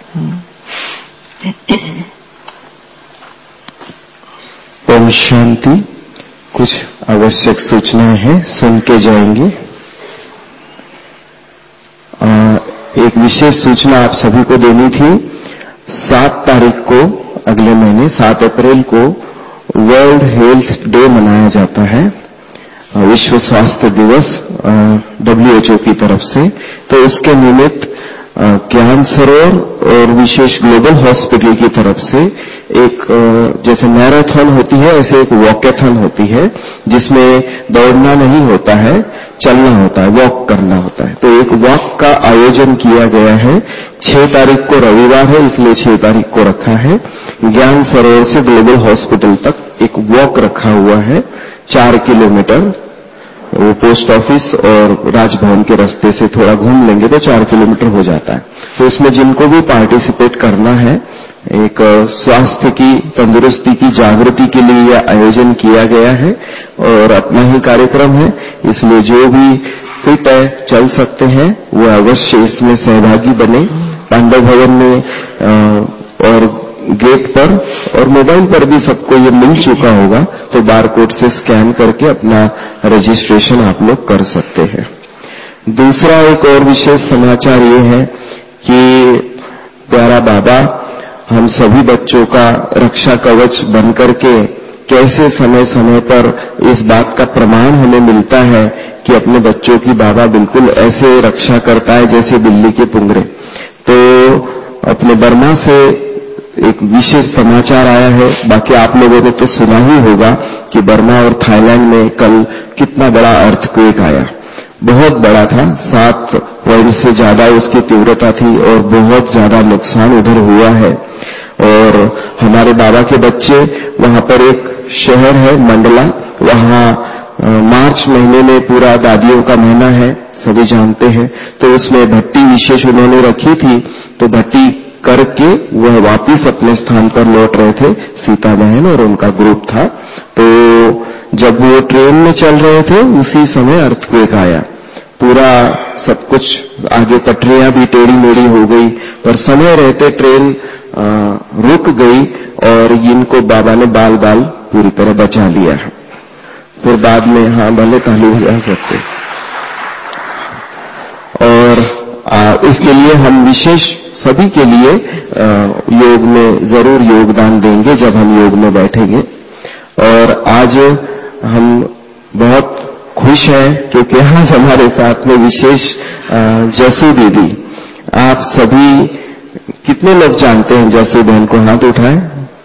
ओम शांति। कुछ आवश्यक सूचनाएं हैं, सुन के जाएंगे। एक विशेष सूचना आप सभी को देनी थी। 7 तारीख को, अगले महीने 7 अप्रैल को वर्ल्ड हेल्थ डे मनाया जाता है, विश्व स्वास्थ्य दिवस WHO की तरफ से। तो उसके निमित्त ज्ञान सरोवर और विशेष ग्लोबल हॉस्पिटल की तरफ से एक जैसे मैराथन होती है, ऐसे एक वॉकेथन होती है, जिसमें दौड़ना नहीं होता है, चलना होता है, वॉक करना होता है। तो एक वॉक का आयोजन किया गया है। 6 तारीख को रविवार है, इसलिए 6 तारीख को रखा है। ज्ञान सरोवर से ग्लोबल हॉस्पिटल तक एक वॉक रखा हुआ है, 4 किलोमीटर। वो पोस्ट ऑफिस और राजभवन के रास्ते से थोड़ा घूम लेंगे तो 4 किलोमीटर हो जाता है। तो इसमें जिनको भी पार्टिसिपेट करना है, एक स्वास्थ्य की, तंदुरुस्ती की जागृति के लिए यह आयोजन किया गया है और अपना ही कार्यक्रम है, इसलिए जो भी फिट है, चल सकते हैं, वो अवश्य इसमें सहभागी बने। पांडव भवन में और गेट पर और मोबाइल पर भी सबको ये मिल चुका होगा, तो बारकोड से स्कैन करके अपना रजिस्ट्रेशन आप लोग कर सकते हैं। दूसरा एक और विशेष समाचार ये है कि प्यारा बाबा हम सभी बच्चों का रक्षा कवच बन करके कैसे समय समय पर इस बात का प्रमाण हमें मिलता है कि अपने बच्चों की बाबा बिल्कुल ऐसे रक्षा करता है जैसे बिल्ली के पुंगरे। तो अपने बर्मा से एक विशेष समाचार आया है। बाकी आप लोगों ने तो सुना ही होगा कि बर्मा और थाईलैंड में कल कितना बड़ा अर्थक्वेक आया, बहुत बड़ा था, 7 पॉइंट से ज्यादा उसकी तीव्रता थी और बहुत ज्यादा नुकसान उधर हुआ है। और हमारे बाबा के बच्चे, वहां पर एक शहर है मंडला, वहां मार्च महीने में पूरा दादियों का महीना है, सभी जानते हैं। तो उसमें भट्टी विशेष उन्होंने रखी थी, तो भट्टी करके वह वापिस अपने स्थान पर लौट रहे थे, सीता बहन और उनका ग्रुप था। तो जब वो ट्रेन में चल रहे थे, उसी समय अर्थक्वेक आया, पूरा सब कुछ, आगे पटरियां भी टेढ़ी मेढ़ी हो गई, पर समय रहते ट्रेन रुक गई और इनको बाबा ने बाल बाल पूरी तरह बचा लिया। फिर बाद में, हाँ भले ताली बजा सकते। और इसके लिए हम विशेष सभी के लिए योग में जरूर योगदान देंगे जब हम योग में बैठेंगे। और आज हम बहुत खुश हैं क्योंकि आज हमारे साथ में विशेष जसू दीदी। आप सभी कितने लोग जानते हैं जसू बहन को? हाथ उठाएं।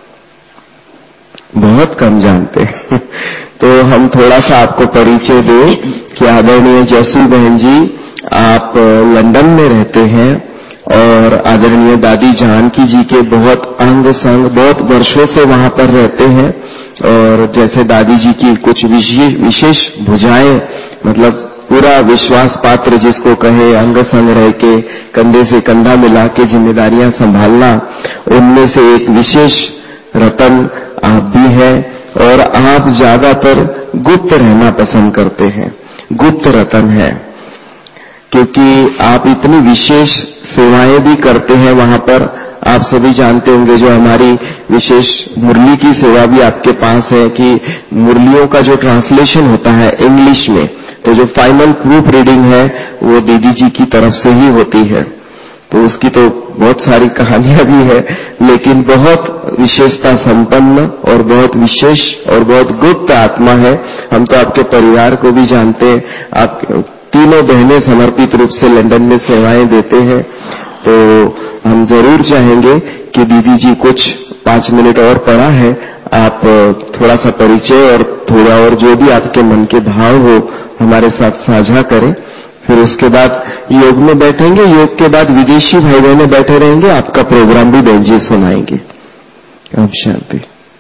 बहुत कम जानते हैं। तो हम थोड़ा सा आपको परिचय दें कि आदरणीय जसू बहन जी, आप लंदन में रहते हैं और आदरणीय दादी जानकी जी के बहुत अंग संग, बहुत वर्षों से वहां पर रहते हैं। और जैसे दादी जी की कुछ विशेष भुजाएं, मतलब पूरा विश्वास पात्र जिसको कहे, अंग संग रह के कंधे से कंधा मिला के जिम्मेदारियां संभालना, उनमें से एक विशेष रतन आप भी हैं। और आप ज्यादातर गुप्त रहना पसंद करते हैं, गुप्त रतन है, क्योंकि आप इतनी विशेष सेवाएं भी करते हैं वहां पर। आप सभी जानते होंगे, जो हमारी विशेष मुरली की सेवा भी आपके पास है, कि मुरलियों का जो ट्रांसलेशन होता है इंग्लिश में, तो जो फाइनल प्रूफ रीडिंग है वो दीदी जी की तरफ से ही होती है। तो उसकी तो बहुत सारी कहानियां भी है, लेकिन बहुत विशेषता संपन्न और बहुत विशेष और बहुत गुप्त आत्मा है। हम तो आपके परिवार को भी जानते हैं, आप तीनों बहनें समर्पित रूप से लंदन में सेवाएं देते हैं। तो हम जरूर चाहेंगे कि दीदी जी कुछ 5 मिनट और पड़ा है, आप थोड़ा सा परिचय और थोड़ा और जो भी आपके मन के भाव हो हमारे साथ साझा करें। फिर उसके बाद योग में बैठेंगे, योग के बाद विदेशी भाई बहने बैठे रहेंगे, आपका प्रोग्राम भी बहन जी सुनाएंगे। ओम शांति।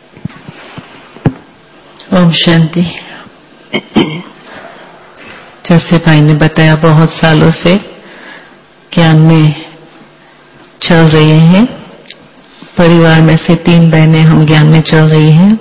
ओम शांति। जैसे भाई ने बताया, बहुत सालों से ज्ञान में चल रहे हैं। परिवार में से 3 बहनें हम ज्ञान में चल रही हैं।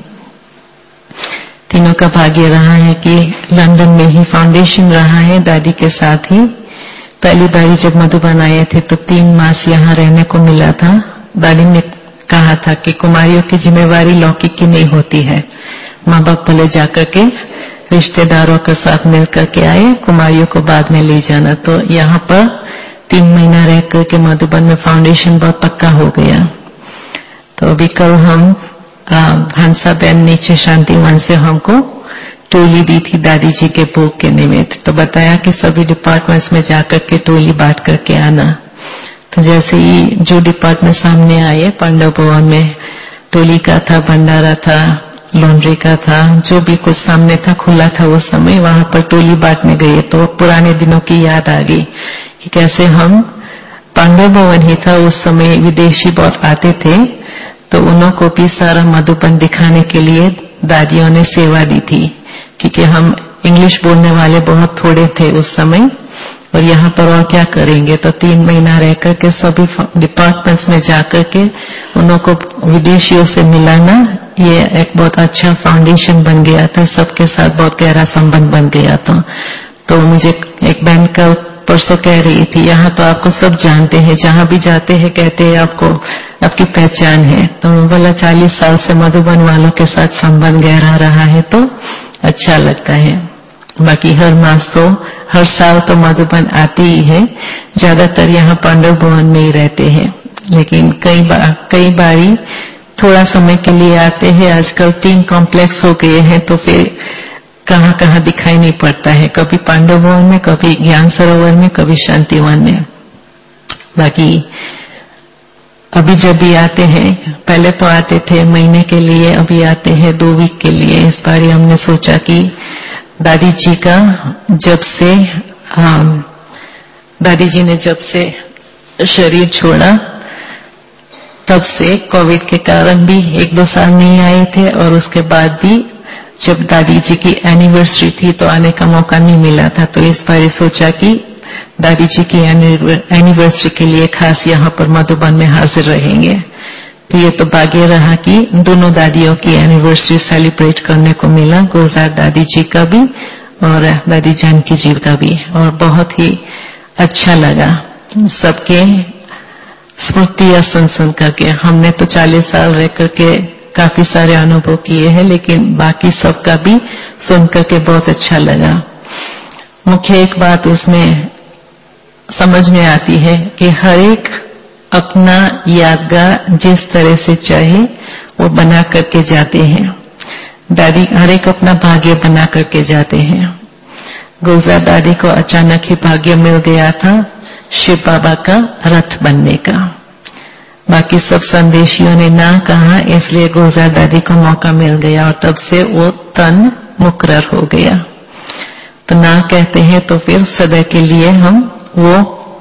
तीनों का भाग्य रहा है कि लंदन में ही फाउंडेशन रहा है दादी के साथ ही। पहली बारी जब मधुबन आए थे तो 3 मास यहाँ रहने को मिला था। दादी ने कहा था कि कुमारियों की जिम्मेवारी लौकिक की नहीं होती है, माँ बाप पहले जाकर के रिश्तेदारों के साथ मिलकर के आए, कुमारियों को बाद में ले जाना। तो यहाँ पर 3 महीना रह करके मधुबन में फाउंडेशन बहुत पक्का हो गया। तो अभी कल हम हंसा बहन नीचे शांतिवन से हमको टोली दी थी दादी जी के भोग के निमित्त। तो बताया कि सभी डिपार्टमेंट्स में जाकर के टोली बांट करके आना। तो जैसे ही जो डिपार्टमेंट सामने आए, पांडव भवन में टोली का था, भंडारा था, लॉन्ड्री का था, जो भी कुछ सामने था खुला था उस समय, वहां पर टोली बांटने गए। तो पुराने दिनों की याद आ गई कि कैसे हम, पांडव भवन ही था उस समय, विदेशी बहुत आते थे, तो उन्हों को भी सारा मधुबन दिखाने के लिए दादियों ने सेवा दी थी, क्योंकि हम इंग्लिश बोलने वाले बहुत थोड़े थे उस समय और यहाँ पर और क्या करेंगे। तो 3 महीना रह करके सभी डिपार्टमेंट्स में जाकर के उन्हों को विदेशियों से मिलाना, ये एक बहुत अच्छा फाउंडेशन बन गया था, सबके साथ बहुत गहरा संबंध बन गया था। तो मुझे एक बहन कल परसों कह रही थी, यहाँ तो आपको सब जानते हैं, जहाँ भी जाते हैं कहते हैं आपको आपकी पहचान है। तो बोला 40 साल से मधुबन वालों के साथ संबंध गहरा रहा है तो अच्छा लगता है। बाकी हर साल तो मधुबन आते ही है, ज्यादातर यहाँ पांडव भवन में ही रहते हैं, लेकिन कई बारी थोड़ा समय के लिए आते हैं। आजकल 3 कॉम्प्लेक्स हो गए हैं तो फिर कहाँ कहाँ दिखाई नहीं पड़ता है, कभी पांडव भवन में, कभी ज्ञान सरोवर में, कभी शांतिवन में। बाकी अभी जब भी आते हैं, पहले तो आते थे महीने के लिए, अभी आते हैं 2 वीक के लिए। इस बार हमने सोचा कि दादी जी का दादी जी ने जब से शरीर छोड़ा तब से कोविड के कारण भी 1-2 साल नहीं आए थे, और उसके बाद भी जब दादी जी की एनिवर्सरी थी तो आने का मौका नहीं मिला था। तो इस बार सोचा कि दादी जी की एनिवर्सरी के लिए खास यहाँ पर मधुबन में हाजिर रहेंगे। तो ये तो भाग्य रहा कि दोनों दादियों की एनिवर्सरी सेलिब्रेट करने को मिला, गुलजार दादी जी का भी और दादी जानकी जी का भी, और बहुत ही अच्छा लगा सबके स्मृतियां सुन करके। हमने तो 40 साल रह करके काफी सारे अनुभव किए हैं, लेकिन बाकी सबका भी सुन करके बहुत अच्छा लगा। मुख्य एक बात उसमें समझ में आती है कि हर एक अपना यादगार जिस तरह से चाहे वो बना करके जाते हैं। दादी हर एक अपना भाग्य बना करके जाते हैं। गुलजार दादी को अचानक ही भाग्य मिल गया था शिव बाबा का रथ बनने का। बाकी सब संदेशियों ने ना कहा, इसलिए गुलजार दादी को मौका मिल गया और तब से वो तन मुकर्रर हो गया। तो ना कहते हैं तो फिर सदा के लिए हम वो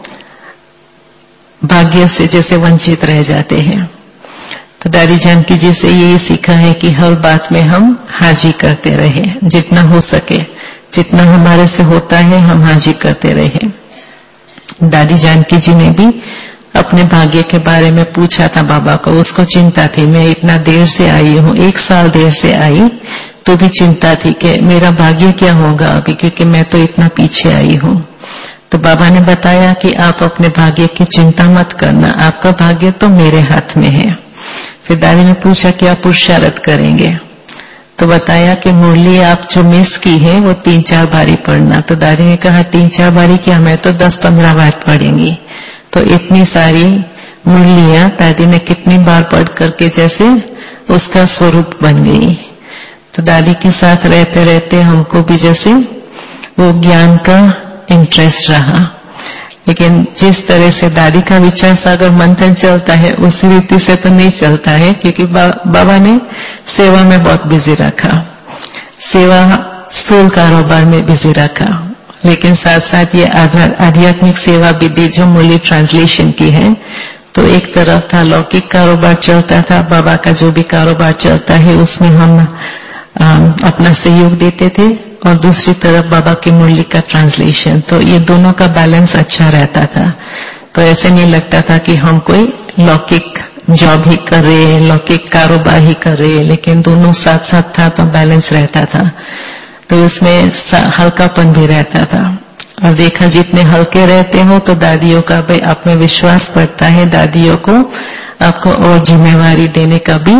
भाग्य से जैसे वंचित रह जाते हैं। तो दादी जानकी जी से यही सीखा है कि हर बात में हम हाजी करते रहे, जितना हो सके, जितना हमारे से होता है हम हाजी करते रहे। दादी जानकी जी ने भी अपने भाग्य के बारे में पूछा था बाबा को, उसको चिंता थी, मैं इतना देर से आई हूँ, 1 साल देर से आई, तो भी चिंता थी कि मेरा भाग्य क्या होगा अभी, क्योंकि मैं तो इतना पीछे आई हूँ। तो बाबा ने बताया कि आप अपने भाग्य की चिंता मत करना, आपका भाग्य तो मेरे हाथ में है। फिर दादी ने पूछा कि आप पुरुषार्थ करेंगे? तो बताया कि मुरली आप जो मिस की है वो 3-4 बारी पढ़ना। तो दादी ने कहा 3-4 बारी क्या, मैं तो 10-15 बार पढ़ेंगी। तो इतनी सारी मुरलियां दादी ने कितनी बार पढ़ करके जैसे उसका स्वरूप बन गई। तो दादी के साथ रहते रहते हमको भी जैसे वो ज्ञान का इंटरेस्ट रहा। लेकिन जिस तरह से दादी का विचार सागर मंथन चलता है उसी रीति से तो नहीं चलता है, क्योंकि बाबा ने सेवा में बहुत बिजी रखा, सेवा स्थूल कारोबार में बिजी रखा, लेकिन साथ साथ ये आध्यात्मिक सेवा विधि जो मुरली ट्रांसलेशन की है, तो एक तरफ था लौकिक कारोबार चलता था, बाबा का जो भी कारोबार चलता है उसमें हम अपना सहयोग देते थे, और दूसरी तरफ बाबा की मुरली का ट्रांसलेशन। तो ये दोनों का बैलेंस अच्छा रहता था। तो ऐसे नहीं लगता था कि हम कोई लौकिक जॉब ही कर रहे हैं, लौकिक कारोबार ही कर रहे हैं, लेकिन दोनों साथ साथ था तो बैलेंस रहता था। तो उसमें हल्कापन भी रहता था। और देखा जितने हल्के रहते हो तो दादियों का भी आप में विश्वास बढ़ता है, दादियों को आपको और जिम्मेवारी देने का भी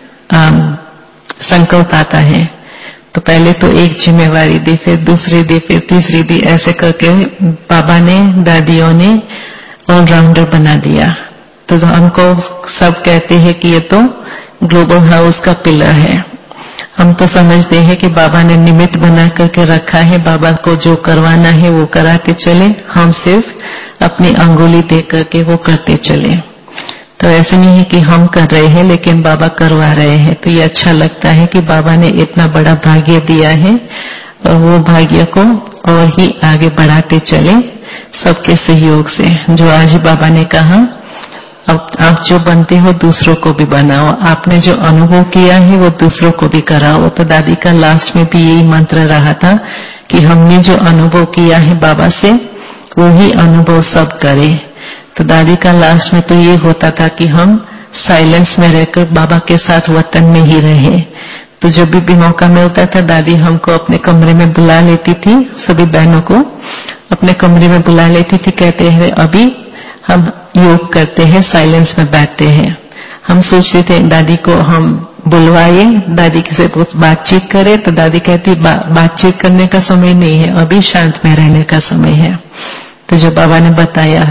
संकल्प आता है। तो पहले तो एक जिम्मेवारी दी, फिर दूसरी दी, फिर तीसरी दी, ऐसे करके बाबा ने दादियों ने ऑलराउंडर बना दिया। तो हमको सब कहते हैं कि ये तो ग्लोबल हाउस का पिलर है। हम तो समझते हैं कि बाबा ने निमित्त बना करके रखा है, बाबा को जो करवाना है वो कराते चले, हम सिर्फ अपनी अंगुली दे करके वो करते चले। तो ऐसे नहीं है कि हम कर रहे हैं लेकिन बाबा करवा रहे हैं। तो ये अच्छा लगता है कि बाबा ने इतना बड़ा भाग्य दिया है, और वो भाग्य को और ही आगे बढ़ाते चले सबके सहयोग से। जो आज बाबा ने कहा, अब आप जो बनते हो दूसरों को भी बनाओ, आपने जो अनुभव किया है वो दूसरों को भी कराओ। तो दादी का लास्ट में भी यही मंत्र रहा था कि हमने जो अनुभव किया है बाबा से वही अनुभव सब करें। तो दादी का लास्ट में तो ये होता था कि हम साइलेंस में रहकर बाबा के साथ वतन में ही रहे। तो जब भी मौका मिलता था दादी हमको अपने कमरे में बुला लेती थी, सभी बहनों को अपने कमरे में बुला लेती थी, कहते हैं अभी हम योग करते हैं, साइलेंस में बैठते हैं। हम सोचते थे दादी को हम बुलवाए, दादी से कुछ बातचीत करे, तो दादी कहती बातचीत करने का समय नहीं है, अभी शांत में रहने का समय है। तो जब बाबा ने बताया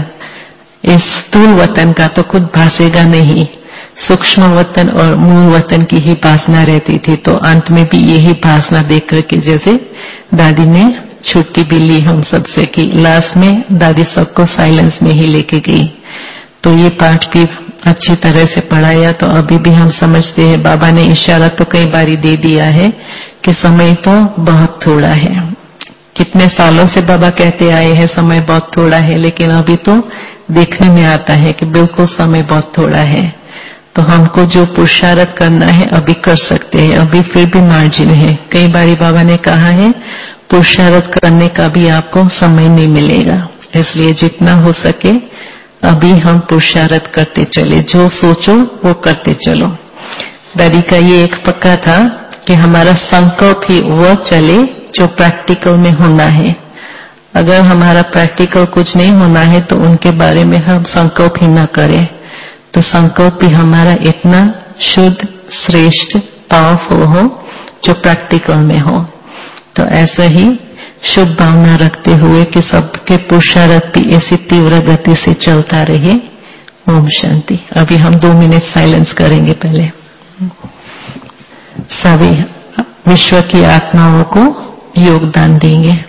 इस स्थूल वतन का तो खुद भासेगा नहीं, सूक्ष्म वतन और मूल वतन की ही भासना रहती थी। तो अंत में भी यही भासना देख करके जैसे दादी ने छुट्टी भी ली हम सबसे, कि लास्ट में दादी सबको साइलेंस में ही लेके गई। तो ये पाठ भी अच्छी तरह से पढ़ाया। तो अभी भी हम समझते हैं, बाबा ने इशारा तो कई बारी दे दिया है कि समय तो बहुत थोड़ा है। कितने सालों से बाबा कहते आए हैं समय बहुत थोड़ा है, लेकिन अभी तो देखने में आता है कि बिल्कुल समय बहुत थोड़ा है। तो हमको जो पुरुषार्थ करना है अभी कर सकते हैं, अभी फिर भी मार्जिन है। कई बारी बाबा ने कहा है पुरुषार्थ करने का भी आपको समय नहीं मिलेगा, इसलिए जितना हो सके अभी हम पुरुषार्थ करते चले, जो सोचो वो करते चलो। दादी का ये एक पक्का था कि हमारा संकल्प ही वह चले जो प्रैक्टिकल में होना है। अगर हमारा प्रैक्टिकल कुछ नहीं होना है तो उनके बारे में हम संकल्प ही न करें। तो संकल्प भी हमारा इतना शुद्ध, श्रेष्ठ, पावरफुल हो जो प्रैक्टिकल में हो। तो ऐसा ही शुभ भावना रखते हुए कि सबके पुरुषार्थ भी ऐसी तीव्र गति से चलता रहे। ओम शांति। अभी हम 2 मिनट साइलेंस करेंगे। पहले सभी विश्व की आत्माओं को योगदान देंगे।